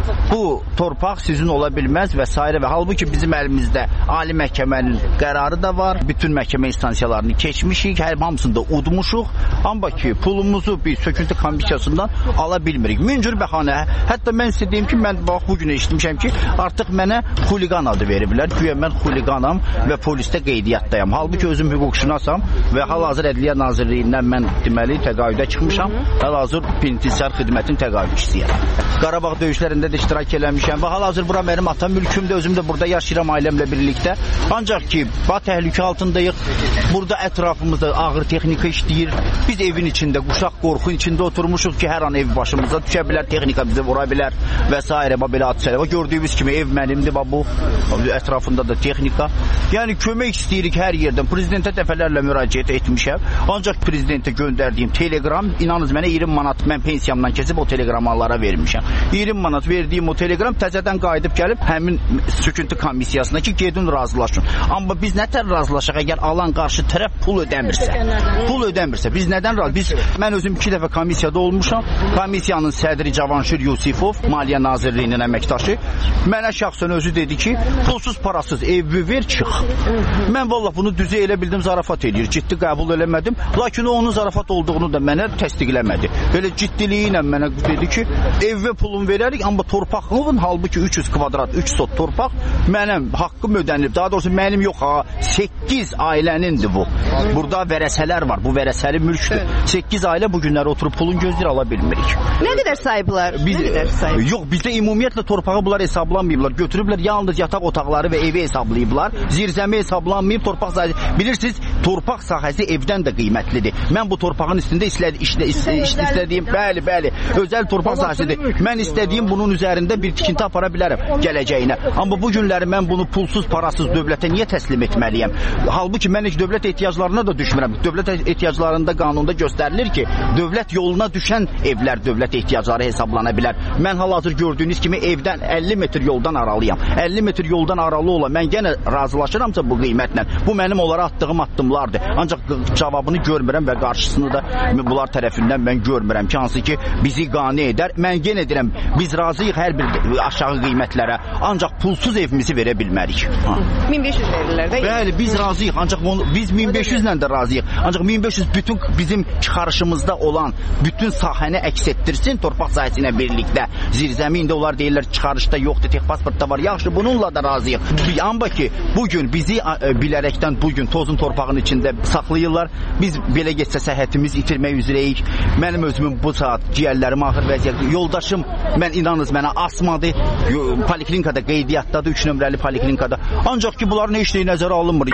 bu torpaq sizin ola bilməz və s. və halbuki bizim əlimizdə ali məhkəmənin qərarı da var. Bütün məhkəmə instansiyalarını keçmişik, hər hamısını da udmuşuq. Amma ki, pulumuzu bir söküntü komissiyasından ala bilmirik. Müncür bəhanə. Hətta mən sizə deyim ki, mən bax bugün eşitmişəm ki, artıq mənə xuliqan adı veriblər. Güya mən xuliqanam və polisdə qeydiyyatdayam. Halbuki özüm hüquqşünasam və hal-hazır Ədliyyə Nazirliyindən mən deməli təqaüdə çıxmışam. Hal-hazır penitensiar xidmətin təqaüdçüsüyəm. Qarabağ döyüşlərində də iştirak eləmişəm və hal-hazır bura mənim ata mülkümdür. Özüm də burada yaşayıram ailəmlə birlikdə. Ancaq ki, bax təhlükə altındayıq. Burada ətrafımızda ağır texnika işləyir. Biz evin içində, quşaq qorxun içində oturmuşuq ki, hər an ev başımıza düşə bilər, texnika bizi vura bilər və s. belə hadisələr. Gördüyünüz kimi ev mənimdir bu. Ətrafında da texnika. Yəni kömək istəyirik hər yerdən. Prezidentə dəfələrlə müraciət etmişəm. Ancaq prezidentə göndərdiyim telegram, inanınız mənə iyirmi manat mən pensiyamdan keçib o teleqramlara vermişəm. iyirmi manat verdiyim o telegram təzədən qayıdıb gəlib həmin söküntü komissiyasına ki, gedin razılaşın. Amma biz nətər razılaşaq əgər alan qarşı tərəf pul ödəmirsə? Pul ödəmirsə biz nədən razı? Biz mən özüm iki dəfə komissiyada olmuşam. Komissiyanın sədri Cavanşir Yusifov, Maliyyə Nazirliyinin əməkdaşı, mənə şəxsən özü dedi ki, pulsuz parasız evi ver, çıx. Mən vallah bunu düzə elə bildim, zarafat edir. Ciddi qəbul eləmədim. Lakin o onun zarafat olduğunu da mənə təsdiqləmədi. Belə ciddiliyi ilə mənə dedi ki, evə pulun verərik, amma torpağın halbuki üç yüz kvadrat, üç sot torpaq mənim haqqım ödənilib. Daha doğrusu mənim yox ha, səkkiz ailənindir bu. Burada vərəsələr var. Bu vərəsəli mülkdür. səkkiz ailə bu günləri oturub pulun gözləyir, ala bilmirik. Nə qədər sahiblər? Biz, Nə qədər sahib? Yox, bizdə ümumiyyətlə torpağı bunlar hesablanmayıblar. Götürüblər yalnız yataq otaqları və evi hesablayıblar. Zirzəmi hesablanmayıb, torpaq sahəsi. Bilirsiniz, torpaq sahəsi evdən də qiymətlidir. Mən bu torpağın üstündə istədi, işlə, işlə, işlə, istədiyim, bəli, bəli, özəl torpaq sahəsidir. Mən istədiyim bunun üzərində bir tikinti apara bilərəm gələcəyinə. Amma bu günləri mən bunu pulsuz, parasız dövlətə niyə təslim etməliyəm? Halbuki mən heç dövlət ehtiyaclarına da düşmürəm. Dövlət ehtiyaclarında qanunda göstərilir ki, dövlət yoluna düşən evlər dövlət ehtiyacları hesablana bilər. Mən hal-hazır gördüyünüz kimi evdən əlli metr yoldan aralıyam. əlli metr yoldan aralı ola. Mən yenə razılaşıramsa bu qiymətlə. Bu mənim onlara atdığım addımlardır. Ancaq cavabını görmürəm və qarşısını da bunlar tərəfindən mən görmürəm ki, hansı ki bizi qane edər. Mən yenə deyirəm, biz razıyıq hər bir aşağı qiymətlərə. Ancaq pulsuz evimizi verə bilmərik. Ha. min beş yüz verirlər də. Bəli, biz razıyıq. Ancaq onu, biz min beş yüz ilə də razıyıq. Ancaq min beş yüz bütün bizim çıxarışımızda olan bütün sahəni əks etdirsin torpaq sahəsi ilə birlikdə. Zirzəmində onlar deyirlər çıxarışda yoxdur, tek pasportda var. Yaxşı, bununla da razıyıq. Amma ki, bugün bizi bilərəkdən bugün tozun torpağın içində saxlayırlar. Biz belə getsə səhhətimiz itirmək üzrəyik. Mənim özümün bu saat ciyərlərim axır vəziyyətdə. Yoldaşım, mən inanınız mənə asmadı. Poliklinikada qeydiyyatdadır, üç nömrəli poliklinikada. Ancaq ki, bunların heç nəyi nəzərə alınmır.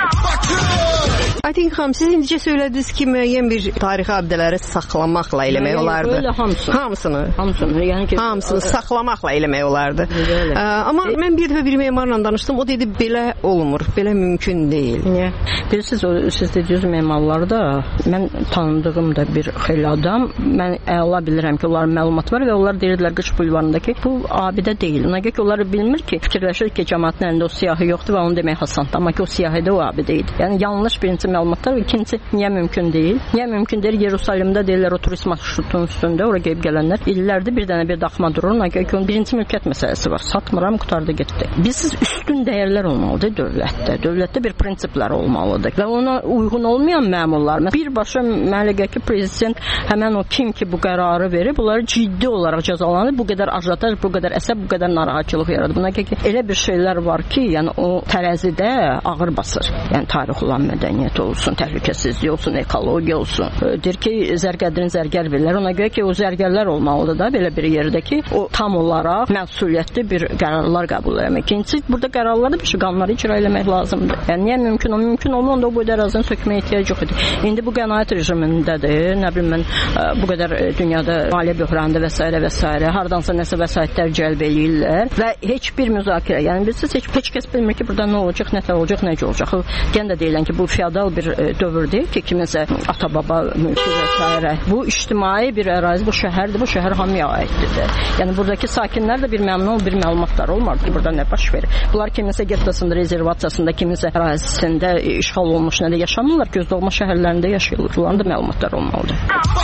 Aytin xanım, siz indicə söylədiniz ki, müəyyən bir tarixi abidələri saxlamaqla eləmək olardı. Öyle hamısını. Hamısını. Hamısını. Yəni ki, hamısını saxlamaqla eləmək olardı. Ə, amma e, mən bir dəfə bir memarla danışdım. O dedi belə olmur, belə mümkün deyil. Niyə? Bilirsiniz, o siz dediyiniz memarlarda mən tanıdığım da bir xeyli adam, mən əla bilirəm ki, onların məlumat var və onlar deyirlər Qış bulvarındakı bu abidə deyil. Ona görə ki, onlar bilmir ki, fikirləşir ki, cəmaətin əlində o siyahı yoxdur və onu demək asandır. Amma ki, o siyahıda o abidə idi. Yəni yanlış birinci məlumat məlumatlar. İkincisi, niyə mümkün deyil? Niyə mümkün deyil? Yerusalimdə deyirlər o turist marşrutunun üstündə, ora gəlib gələnlər illərdir bir dənə bir daxma durur. Ona görə ki, onun birinci mülkiyyət məsələsi var. Satmıram, qutardı getdi. Biz üstün dəyərlər olmalıdır dövlətdə. Dövlətdə bir prinsiplər olmalıdır və ona uyğun olmayan məmurlar, birbaşa mənə elə gəlir ki, prezident həmən o kim ki bu qərarı verib, bunları ciddi olaraq cəzalanır. Bu qədər ajotaj, bu qədər əsəb, bu qədər narahatçılıq yaradır. Buna görə ki, elə bir şeylər var ki, yəni o tərəzidə ağır basır. Yəni tarix olan mədəniyyət olsun, təhlükəsizlik olsun, ekologiya olsun. Deyir ki, zərgərdirin zərgər verirlər. Ona görə ki, o zərgərlər olmalıdır da belə bir yerdə ki, o tam olaraq məsuliyyətli bir qərarlar qəbul etmək. İkincisi, burada qərarlarda bir şey qanunları icra etmək lazımdır. Yəni niyə mümkün o mümkün olmur, onda o bu ərazini sökməyə ehtiyac yox idi. İndi bu qənaət rejimindədir. Nə bilim mən bu qədər dünyada maliyyə böhranında və s. və s. hardansa nəsə vəsaitlər cəlb eləyirlər və heç bir müzakirə, yəni biz heç, heç kəs bilmir ki, burada nə olacaq, nə olacaq, necə olacaq. Gən də deyilən ki, bu feodal bir dövr deyil ki, kiminsə ata-baba mülkü və s. Bu ictimai bir ərazi, bu şəhərdir, bu şəhər hamıya aiddir. Yəni buradakı sakinlər də bir məmnun, bir məlumatlar olmadı ki, burada nə baş verir. Bunlar kiminsə getdasında, rezervasiyasında, kiminsə ərazisində işğal olmuş, nə də yaşamırlar, gözdolma şəhərlərində yaşayırlar. Bunların da məlumatlar olmalıdır.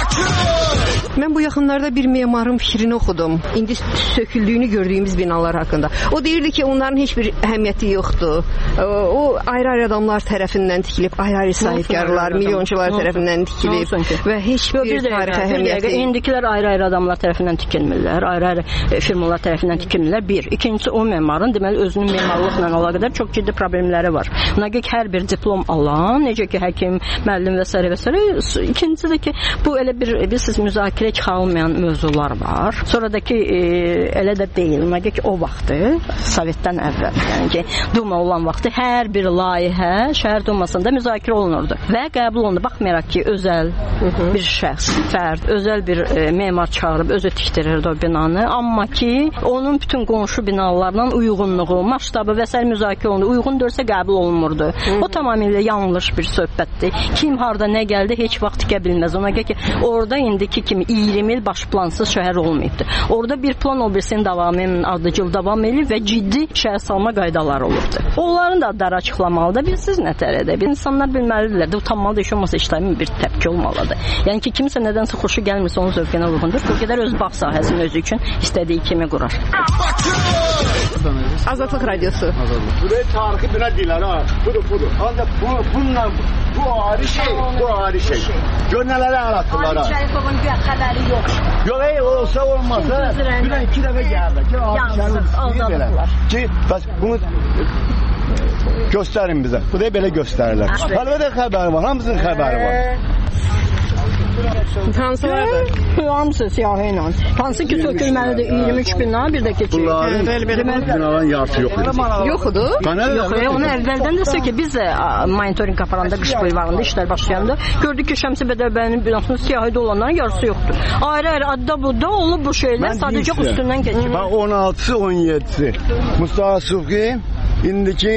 Mən bu yaxınlarda bir memarın fikrini oxudum. İndi söküldüyünü gördüyümüz binalar haqqında. O deyirdi ki, onların heç bir əhəmiyyəti yoxdur. O ayrı-ayrı adamlar tərəfindən tikilib, ayrı-ayrı sahibkarlar, milyonçular tərəfindən tikilib və heç bir tarixi əhəmiyyəti. İndikilər ayrı-ayrı adamlar tərəfindən tikilmirlər, ayrı-ayrı firmalar tərəfindən tikilmirlər. Bir. İkincisi, o memarın deməli özünün memarlıqla əlaqədar çox ciddi problemləri var. Buna görə ki, hər bir diplom alan, necə ki, həkim, müəllim və s. və s. İkincisi də ki, bu elə bir bilirsiniz müzakirə çıxarılmayan mövzular var. Sonra da ki, e, elə də deyil. Buna görə ki, o vaxtı Sovetdən əvvəl, yəni ki, Duma olan vaxtı hər bir layihə şəhər Dumasında müzakirə olunurdu və qəbul olundu. Baxmayaraq ki, özəl bir şəxs, fərd, özəl bir e, memar çağırıb özü tikdirirdi o binanı, amma ki, onun bütün qonşu binalarla uyğunluğu, masştabı və s. müzakirə olundu. Uyğun dörsə qəbul olunmurdu. O tamamilə yanlış bir söhbətdir. Kim harda nə gəldi, heç vaxt tikə bilməz. Ona görə ki, orada indiki kimi iyirmi il baş plansız şəhər olmayıbdır. Orada bir plan o birisinin davamının ardıcıl davam eləyib və ciddi şəhər salma qaydaları olubdur. Onların da adları açıqlamalıdır. Bilsiz nə tərədə? İnsanlar bilməlidirlər. Utanmalı heç olmasa işləmin bir təpki olmalıdır. Yəni ki, kimsə nədənsə xoşu gəlmirsə onun zövqünə uyğundur. Bu qədər öz bağ sahəsini özü üçün istədiyi kimi qurar. Azadlıq Radiosu. Buraya tarixi bina deyirlər ha. Budur, budur. Ancaq bu, bununla bu ayrı şey, bu ayrı şey. Gör nələrə aratdılar ha. Ali Şərifovun xəbəri yox. Yox, ey, olsa olmazsa bir də iki dəfə gəldi ki, aldılar. Ki, bəs bunu göstərin bizə. Bu da belə göstərirlər. Əlbəttə xəbəri var, hamısının xəbəri var. Hansı vardır? Hamısı siyahı ilə. Hansı ki sökülməlidir iyirmi üç bina bir də keçir. Bunların binaların yarısı yox idi. Yoxdur? Yox, onu əvvəldən də sökü. Biz də monitoring aparanda qış bulvarında işlər başlayanda gördük ki, Şəmsi Bədəlbəyinin binasının siyahıda olanların yarısı yoxdur. Ayrı-ayrı adda budda olub bu şeylər sadəcə üstündən keçir. on altısı on yedisi Mustafa Sufki indiki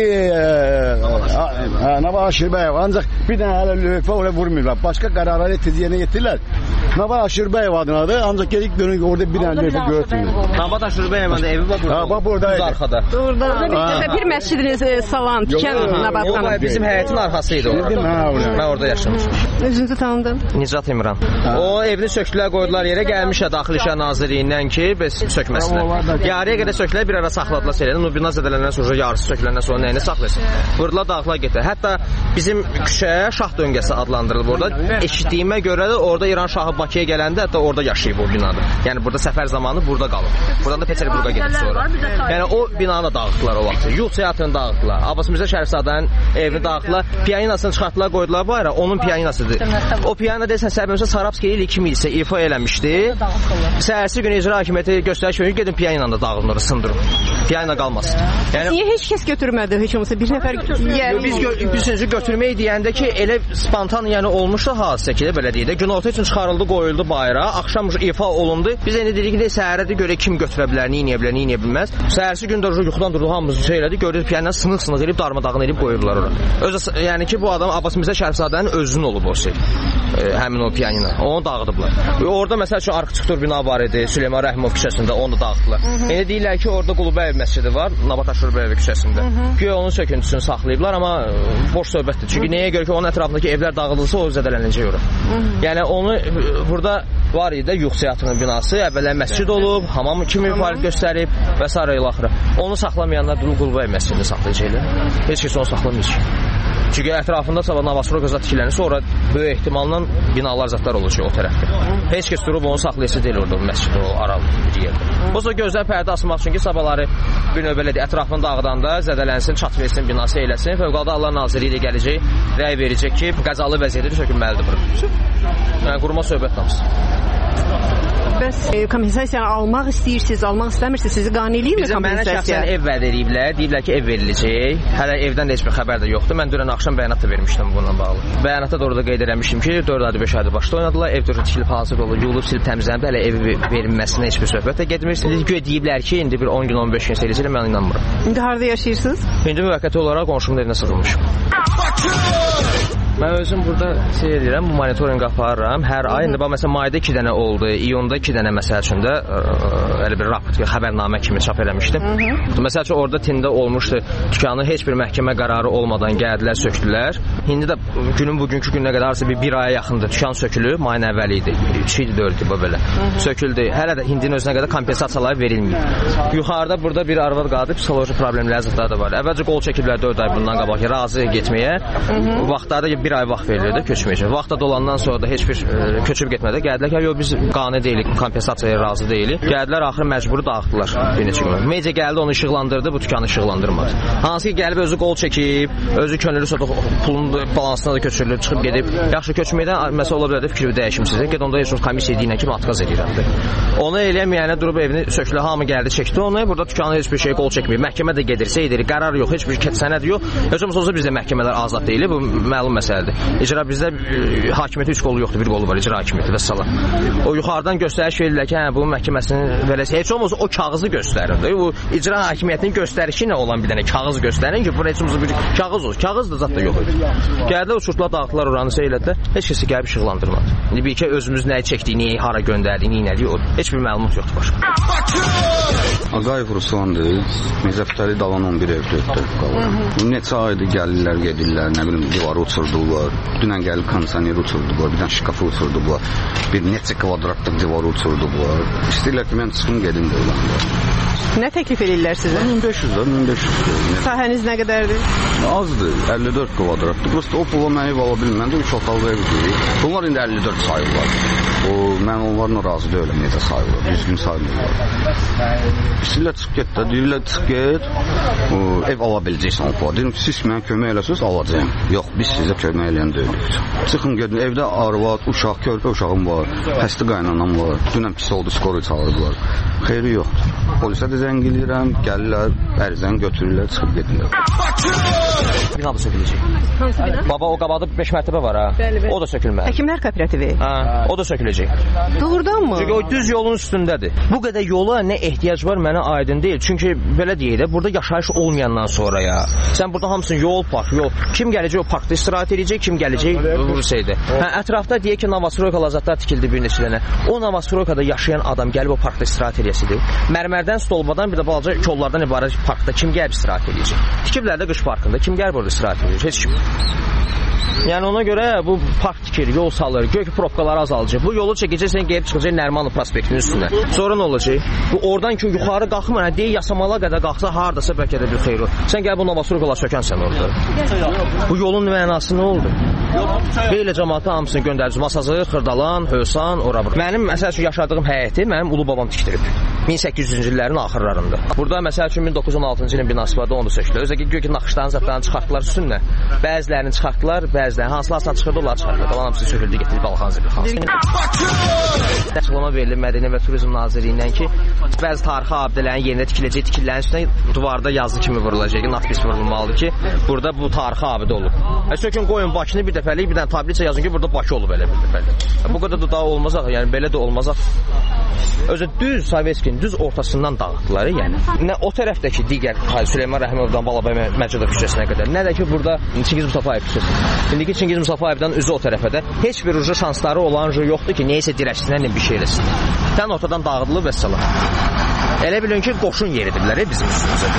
Nava Aşirbəyev ancaq bir dənə hələ lövhə oraya vurmuyorlar. Başqa qərarları teziyyə yetirlər. Nava Aşirbəyev adınadır. Ancaq gedik dönük orada bir dənə lövhə görürsünüz. Nava Aşirbəyev evi var burada. Ha, bax buradaydı. Arxada. Orada bir məscidiniz salan tikən Nabatxanım. O bizim həyətin arxasıydı orada. Mən orada yaşamışım. Özünüzü tanıdım. Nicrat İmran. O evini söktülər, qoydular yerə, gəlmişə Daxili İşlər Nazirliyindən ki, biz sökməsinlər. Yarıya qədər söktülər, bir ara saxladılar şeyləri. Nubina zədələndən sonra yarısı söküləndən sonra nəyini saxlasın. Vurdular, dağıtlar getdi. Hətta bizim küçəyə Şah döngəsi adlandırılıb orada. Eşitdiyimə görə də orada İran şahı Bakıya gələndə hətta orada yaşayıb o binada. Yəni burada səfər zamanı burada qalıb. Buradan da Peterburqa gedib sonra. Yəni o binanı da dağıtdılar o vaxt. Yul teatrını dağıtdılar. Abbas Mirzə Şərifzadənin evini dağıtdılar. Piyaninasını çıxartdılar, qoydular bu ara. Onun piyaninasıdır. O piyanina desən səbəbimizə Sarabski il iki min isə ifa eləmişdi. Səhərsi günü icra hakimiyyəti göstəriş verir, gedin piyaninanı da dağılın orada, sındırın. Piyanina qalmasın. Yəni niyə heç kəs götürmədi heç olmasa bir nəfər yəni biz biz götürməyi deyəndə ki, elə spontan yəni olmuşdu hadisə ki, belə deyək də, günorta üçün çıxarıldı, qoyuldu bayıra, axşam ifa olundu. Biz indi dedik ki, səhərədə görə kim götürə bilər, nə edə bilər, nə edə bilməz. Səhərsi gün də yuxudan durdu, hamımız şey elədi, gördük piyanina sınıq-sınıq edib darmadağın edib qoyublar ora. Öz yəni ki, bu adam Abbas Mirzə Şərifzadənin özünün olub o şey. E, həmin o piyanina. Onu dağıdıblar. Orada məsəl üçün Arxçıqdur bina var idi, Süleyman Rəhimov küçəsində, onu da dağıtdılar. İndi deyirlər ki, orada Qulubəyov məscidi var, Nabat Aşurbəyov küçəsində. Güya onun söküntüsünü saxlayıblar, amma boş söhbətdir. Çünki nəyə görə ki, onun ətrafındakı evlər dağıdılsa, o zədələnəcək ora. Yəni onu burada var idi, Yuxu Teatrının binası, əvvəllər məscid olub, hamam kimi fəaliyyət göstərib və s. ilə axıra. Onu saxlamayanlar Dul Qulbay məscidini saxlayacaqlar. Heç kəs onu saxlamayacaq. Çünki ətrafında sabah Novostroyka tikilənirsə, ora böyük ehtimalla binalar zətlər olacaq o tərəfdə. Heç kəs durub onu saxlayıcı deyil orada, məscid o aralı bir yerdə. O da gözlər pərdə asmaq üçün ki, sabahları bir növbələ ətrafını dağıdanda zədələnsin, çat versin, binası eləsin. Fövqəladə Hallar Nazirliyi də gələcək, rəy verəcək ki, qəzalı vəziyyətdə sökülməlidir bura. Yəni qurma söhbət namısı. Bəs e, kompensasiyanı almaq istəyirsiniz, almaq istəmirsiniz, sizi qane eləyirmi kompensasiya? Bizim mənə şəxsən ev vəd ediblər, deyiblər ki, ev veriləcək. Hələ evdən də heç bir xəbər də yoxdur. Mən dünən axşam bəyanat da vermişdim bununla bağlı. Bəyanatda da orada qeyd eləmişdim ki, dörd ayda beş ayda başda oynadılar, ev dörd tikilib hazır olub, yuyulub, silib təmizlənib, hələ ev verilməsinə heç bir söhbət də getmirsiniz. Güya deyiblər ki, indi bir on gün, on beş gün eləyəcək, mən inanmıram. İndi harda yaşayırsınız? İndi müvəqqəti olaraq qonşumun evinə sığınmışam. Mən özüm burada şey edirəm, monitorinq aparıram. Hər ay, indi bax məsələn mayda iki dənə oldu, iyunda iki dənə məsəl üçün də elə bir raport, bir xəbərnamə kimi çap eləmişdim. Məsəl üçün orada tində olmuşdu, dükanı heç bir məhkəmə qərarı olmadan gəldilər, sökdülər. İndi də günün bugünkü gününə qədər arası bir, bir aya yaxındır. Dükan sökülüb, mayın əvvəli idi. üç idi, dörd idi bu belə. Söküldü. Hələ də hindinin özünə qədər kompensasiyalar verilməyib. Yuxarıda burada bir arvad qaldı, psixoloji problemlər zətləri də var. Əvvəlcə qol çəkiblər dörd ay bundan qabaq ki, razı getməyə. Vaxtlarda bir ay vaxt verilirdi köçməyəcək. Vaxtda dolandan sonra da heç bir e, köçüb getmədi. Gəldilər ki, yox biz qane deyilik, kompensasiyaya razı deyilik. Gəldilər axırı məcburi dağıtdılar bir neçə gün. Media gəldi, onu işıqlandırdı, bu dükanı işıqlandırmadı. Hansı ki gəlib özü qol çəkib, özü könüllü satıb pulun balansına da köçürülüb, çıxıb gedib. Yaxşı köçməkdən məsələ ola bilər də fikri dəyişimsizlik. Get onda heç bir komissiya deyilən kimi atqaz edirəm. Onu eləyəməyənə durub evini sökülə, hamı gəldi, çəkdi onu. Burada dükanı heç bir şey qol çəkmir. Məhkəmə də gedirsə edir, qərar yox, heç bir sənəd yox. Heç olmasa bizdə məhkəmələr azad deyil, bu məlum məsələdir. İcra bizdə e, hakimiyyətin üç qolu yoxdur, bir qolu var, icra hakimiyyəti və salam. O yuxarıdan göstəriş verirlər ki, hə, bunun məhkəməsinin verəsi. Heç olmasa o kağızı göstərir. Bu icra hakimiyyətinin göstərişi nə olan bir dənə kağız göstərin ki, bu heç olmasa bir kağız olsun. Kağız da zət da yox idi. Gəldilər, uçurtlar, dağıtdılar oranı seylədilər. Heç kəsi gəlib işıqlandırmadı. İndi bir iki özümüz nəyi çəkdik, niyə hara göndərdik, niyə nədik, o heç bir məlumat yoxdur başqa. Ağayev Ruslandır. Mezəftəli dalan on bir evdə qalır. Neçə aydır gəlirlər, gedirlər, nə bilim divarı uçurdular. Dünən gəlib kondisioner uçurdular, bir dənə şkafı uçurdular. Bir neçə kvadratlıq divarı uçurdular. İstəyirlər ki, mən çıxım gedim də olanlar. Nə təklif edirlər sizə? min beş yüz, min beş yüz. Sahəniz nə qədərdir? Azdır, əlli dörd kvadratdır. Prosta o pula mən ev ala bilməm də, üç otaqlı evdir. Bunlar indi əlli dörd sayırlar. O, mən onlarla razı deyiləm, necə sayırlar, düzgün sayırlar. İstəyirlər çıx get də, deyirlər çıx get, o, ev ala biləcəksən o pula. Deyirəm, siz mənə kömək eləsiniz, alacağım. Yox, biz sizə kömək eləyən deyilik. Çıxın gedin, evdə arvad, uşaq, körpə uşağım var, xəstə qaynanam var. Dünən pis oldu, skoru çağırdılar. Xeyri yoxdur. Polisə də zəng edirəm, gəlirlər, ərizəni götürürlər, çıxıb gedirlər. Bina da söküləcək. Hansı bina? Baba, o qabaqda beş mərtəbə var ha. Bəli, bəli. O da sökülməli. Həkimlər kooperativi. Hə, o da söküləcək. Doğrudanmı? Çünki o düz yolun üstündədir. Bu qədər yola nə ehtiyac var mənə aydın deyil. Çünki belə deyək də, burada yaşayış olmayandan sonra ya. Sən burada hamısın yol, park, yol. Kim gələcək o parkda istirahət edəcək, kim gələcək Rusiyada. Hə, ətrafda deyək ki, Novostroyka lazatlar tikildi bir neçə dənə. O Novostroykada yaşayan adam gəlib o parkda istirahət edəsidir. Mərmərdən, stolbadan bir də balaca kollardan ibarət parkda kim gəlib istirahət edəcək? Tikiblər də qış parkında. Kim gəlib orada istirahət edəcək? Heç kim. Yəni ona görə bu park tikir, yol salır, göy probkaları azalacaq. Bu yolu çəkəcəksən, gəlib çıxacaq Nərmanov prospektinin üstünə. Sonra nə olacaq? Bu oradan ki yuxarı qalxmır, hə, deyə Yasamala qədər qalxsa hardasa bəlkə də bir xeyir olur. Sən gəl bu Novostroykalar sökənsən orada. Bu yolun mənası nə oldu? Belə cəmaatı hamısını göndərəcək. Masazır, Xırdalan, Hövsan, ora bura. Mənim məsəl üçün yaşadığım həyəti mənim ulu babam tikdirib. min səkkiz yüzüncü illərin axırlarında. Burada məsəl üçün min doqquz yüz on altıncı ilin binası vardı, onu da sökdülər. Özə ki, göy ki, naxışların zətlərini çıxartdılar üstünə. Bəzilərini çıxartdılar, bəzilərini hansılarsa çıxırdı, onları çıxartdılar. Qalan hamısı söküldü, getirib Balxan Zibli. Açıqlama verilib Mədəniyyət və Turizm Nazirliyindən ki, bəzi tarixi abidələrin yerinə tikiləcək, tikililərin üstünə duvarda yazı kimi vurulacaq, natpis vurulmalıdır ki, burada bu tarixi abidə olub. Sökün qoyun Bakını bir dəfəlik, bir dənə tabliça yazın ki, burada Bakı olub elə bir dəfəlik. Bu qədər də daha olmaz axı, yəni belə də olmaz axı. özü düz Sovetskinin düz ortasından dağıtdılar, yəni. Nə o tərəfdəki digər Süleyman Rəhimovdan Balabay Məcudov küçəsinə qədər, nə də ki burada Çingiz Mustafayev küçəsi. İndiki Çingiz Mustafayevdən üzü o tərəfə də heç bir ucu şansları olan yoxdur ki, neysə dirəçsinə bir şey eləsin. Tən ortadan dağıdılıb və salam. Elə bilin ki, qoşun yeridiblər bizim üstümüzə.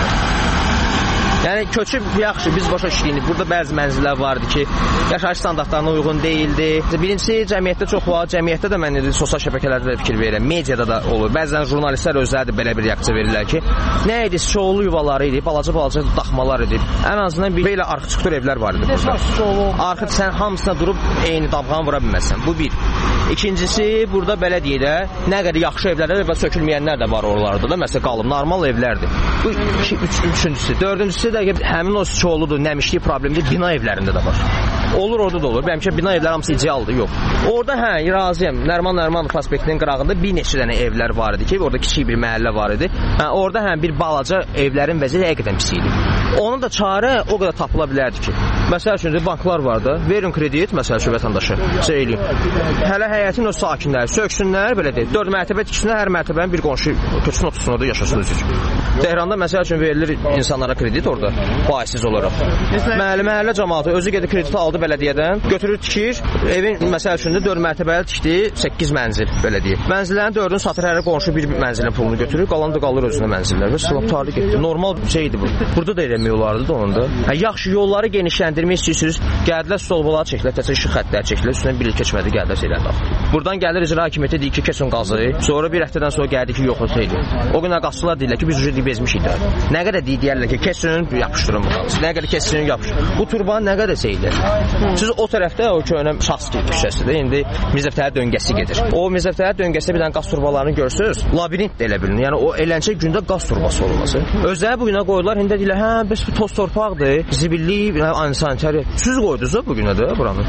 Yəni köçüb yaxşı, biz başa düşdük. Burada bəzi mənzillər vardı ki, yaşayış standartlarına uyğun deyildi. Birincisi, cəmiyyətdə çox var. Cəmiyyətdə də mən sosial şəbəkələrdə də fikir verirəm. Mediada da olur. Bəzən jurnalistlər özləri də belə bir reaksiya verirlər ki, nə idi? Çoğulu yuvaları idi, balaca-balaca daxmalar idi. Ən azından bir belə arxitektur evlər var idi burada. Arxit sən hamısına durub eyni damğanı vura bilməzsən. Bu bir. İkincisi, burada belə deyək də, nə qədər yaxşı evlərdə və sökülməyənlər də var oralarda da. Məsələn, qalıb, normal evlərdir. Bu iki, üç, üçüncüsü. Dördüncüsü də ki, həmin o çoğuludur, nəmişlik problemi bina evlərində də var. Olur, orada da olur. Bəlkə bina evləri hamısı idealdır, yox. Orada hə, razıyam. Nərman Nərman prospektinin qırağında bir neçə dənə evlər var idi ki, orada kiçik bir məhəllə var idi. Hə, orada həm bir balaca evlərin vəziyyəti həqiqətən pis idi. Onun da çarə o qədər tapıla bilərdi ki, məsəl üçün banklar var da, verin kredit, məsəl üçün vətəndaşa, şey eləyim. Hələ həyətin öz sakinləri söksünlər, belə deyil. Dörd mərtəbə tiksinlər, hər mərtəbənin bir qonşu köçsün otursun orada yaşasın özü. Tehranda məsəl üçün verilir insanlara kredit orada, faizsiz olaraq. Məhəllə, məhəllə cəmaatı özü gedib krediti aldı belediyədən, götürür tikir, evin məsəl üçün də dörd mərtəbəli tikdi, səkkiz mənzil, belə deyil. Mənzillərin dördünü satır, hər qonşu bir mənzilin pulunu götürür, qalanı da qalır özünə mənzillər. Və sılab tarih getdi. Normal şeydir bu. Burada da eləmək olardı da onda. Hə, yaxşı yolları genişləndirmək istəyirsiniz, gəldilər stolbalar çəkilir, təzə işıq xəttləri çəkilir, üstündən bir il keçmədi, gəldilər şeylər daxil. Buradan gəlir icra hakimiyyəti deyir ki, kesin qazı. Sonra bir həftədən sonra gəldi ki, yox o şeydir. O gün qazçılar deyirlər ki, biz ucu bezmişik də. Nə qədər deyirlər ki, kesin yapışdırın bu qazı. Nə qədər kesin yapışdırın. Bu turban nə qədər şeydir. Siz o tərəfdə o köhnə Şahski küçəsidir. İndi Mirzəftəri döngəsi gedir. O Mirzəftəri döngəsində bir dənə qaz turbalarını görsüz, labirint də elə bilinir. Yəni o eləncə gündə qaz turbası olması. Özləri bu günə qoydular, indi deyirlər, hə, bəs bu toz torpaqdır, zibilli, ansanitari. Siz qoydunuz da bu günə də buranı.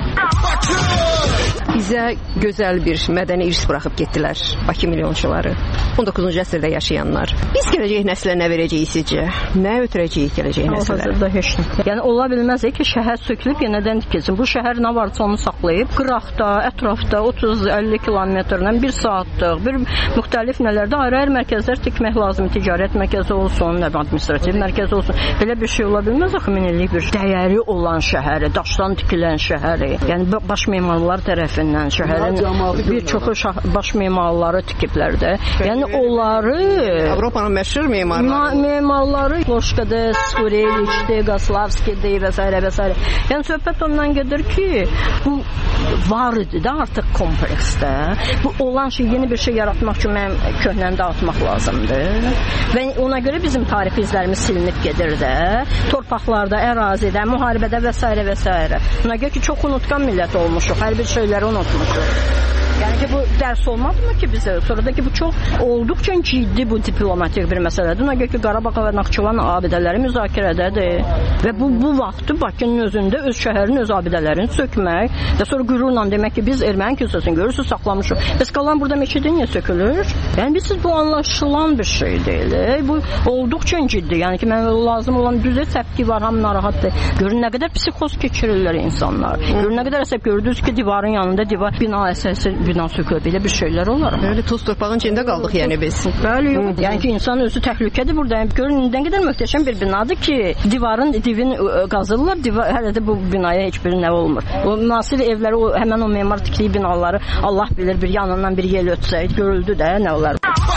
Bizə gözəl bir mədəni irs buraxıb getdilər Bakı milyonçuları, on doqquzuncu əsrdə yaşayanlar. Biz gələcək nəslə nə verəcəyik sizcə? Nə ötürəcəyik gələcək nəslərə? Hazırda heç nə. Yəni ola bilməz ki, şəhər sökülüb yenədən tikilsin. Bu şəhər nə varsa onu saxlayıb, qıraqda, ətrafda otuz əlli kilometrdən bir saatlıq, bir müxtəlif nələrdə ayrı-ayrı mərkəzlər tikmək lazım. Ticarət mərkəzi olsun, nə administrativ mərkəzi olsun. Belə bir şey ola bilməz axı minillik bir dəyəri olan şəhəri, daşdan tikilən şəhəri. Yəni baş memarlar tərəfindən şəhərin bir çoxu baş memarları tikiblər də. Yəni onları Avropanın məşhur memarları, memarları Loşkada, Skureliçdə, Qaslavskidə və s. və s. Yəni söhbət ondan gedir ki, bu var idi də artıq kompleksdə. Bu olan şey yeni bir şey yaratmaq üçün mənim köhnəni dağıtmaq lazımdır. Və ona görə bizim tarix izlərimiz silinib gedir də. Torpaqlarda, ərazidə, müharibədə və s. və s. Ona görə ki, çox unutqan millət olmuşuq. Hər bir şeyləri unutmuşuq. Yəni ki, bu dərs olmadımı ki bizə? Sonra da ki, bu çox olduqca ciddi bu diplomatik bir məsələdir. Ona görə ki, Qarabağ və Naxçıvan abidələri müzakirədədir. Və bu, bu vaxtı Bakının özündə öz şəhərin öz abidələrini sökmək və sonra qürurla demək ki, biz erməni kilsəsini görürsünüz, saxlamışıq. Bəs qalan burada meçidin niyə sökülür? Yəni, biz bu anlaşılan bir şey deyil. Bu olduqca ciddi. Yəni ki, mənə lazım olan düzə təpki var, ham narahatdır. Görün nə qədər psixoz keçirirlər insanlar. Görün nə qədər əsəb gördünüz ki, divarın yanında divar, bina əsası bina sökülür. Belə bir şeylər olar. Böyle toz torpağın içində qaldıq yəni biz. Bəli, yox. Yəni ki, insan özü təhlükədir burada. Görün nə qədər möhtəşəm bir binadır ki, divarın divin qazırlar, divar hələ də bu binaya heç bir nə olmur. O müasir evləri, o həmin o memar tikdiyi binaları Allah bilir bir yanından bir yel ötsəydi, görüldü də nə olar.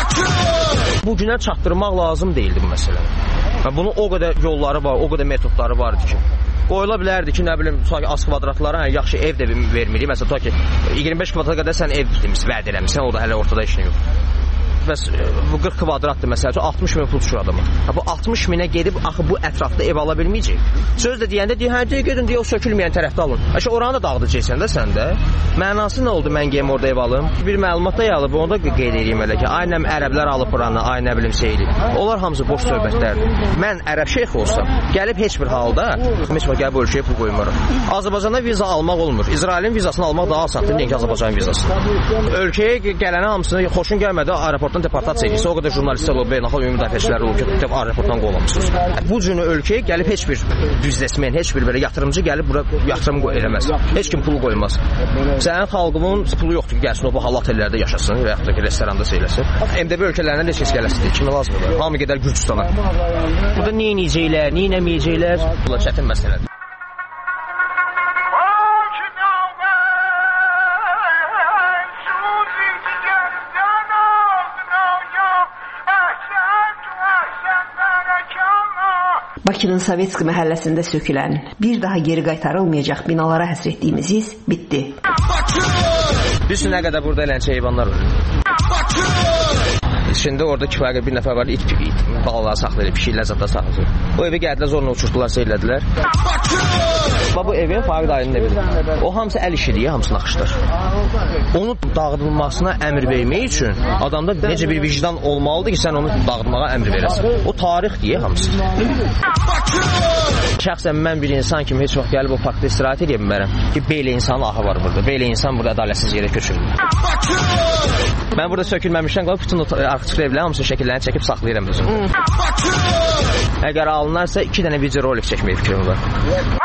Bu günə çatdırmaq lazım deyildi bu məsələni. Bunun o qədər yolları var, o qədər metodları vardı ki. Qoyula bilərdi ki, nə bilim, az kvadratlara, hə, yaxşı ev də vermirik. Məsələn, ta ki, iyirmi beş kvadrata qədər sən ev demişsən, vəd eləmişsən, o da hələ ortada işin yox. Bəs bu qırx kvadratdır məsələn, altmış min pul düşür adama. Bu altmış minə gedib axı bu ətrafda ev ala bilməyəcək. Söz də deyəndə deyir, hə, gedin deyə o sökülməyən tərəfdə alın. Əşə oranı da dağıdacaqsan da sən də. Mənası nə oldu mən geyim orada ev alım? Bir məlumat da yalıb, onu da qeyd edeyim elə ki, aynən ərəblər alıb oranı, ay nə bilim şeyli. Onlar hamısı boş söhbətlərdir. Mən ərəb şeyx olsam, gəlib heç bir halda heç bir gəlib ölkəyə pul qoymuram. Azərbaycanda viza almaq olmur. İsrailin vizasını almaq daha asandır, deyək ki, Azərbaycanın vizası. Ölkəyə gələnə hamısını xoşun gəlmədi, aeroport aeroportdan deportasiya edirsə, o qədər jurnalistlər olub, beynəlxalq ümumi müdafiəçilər olub ki, aeroportdan qovulmusunuz. Bu cür ölkəyə gəlib heç bir biznesmen, heç bir belə yatırımcı gəlib bura yatırım eləməz. Heç kim pulu qoymaz. Sənin xalqının pulu yoxdur ki, gəlsin o bu halal ellərdə yaşasın və yaxud da ki, restoranda seyləsin. M D B ölkələrindən heç kəs gələsidir. Kimə lazımdır? Hamı gedər Gürcüstana. Burada nə edəcəklər, nə etməyəcəklər? Bu çətin məsələdir. Bakının Sovetski məhəlləsində sökülən, bir daha geri qaytarılmayacaq binalara həsr etdiyimiz his bitdi. Biz nə qədər burada eləncə heyvanlar var. Şimdi orada kifayət bir nəfər var, it, it balaları saxlayır, pişiklər zata saxlayır. O evi gəldilər, zorla uçurtdular, seylədilər. Bu evin Fariq dayının evidir. O hamısı əl işidir, hamısı naxışdır. Onu dağıdılmasına əmr vermək üçün adamda necə bir vicdan olmalıdır ki, sən onu dağıtmağa əmr verəsən. O tarixdir, hamısı. Şəxsən mən bir insan kimi heç vaxt gəlib o parkda istirahət edə bilmərəm ki, belə insanın ahı var burada. Belə insan burada ədalətsiz yerə köçürülür. Mən burada sökülməmişdən qalıb bütün arxıçıq evlərin hamısı şəkillərini çəkib saxlayıram özüm. Əgər alınarsa iki dənə video rolik çəkməyə fikrim var.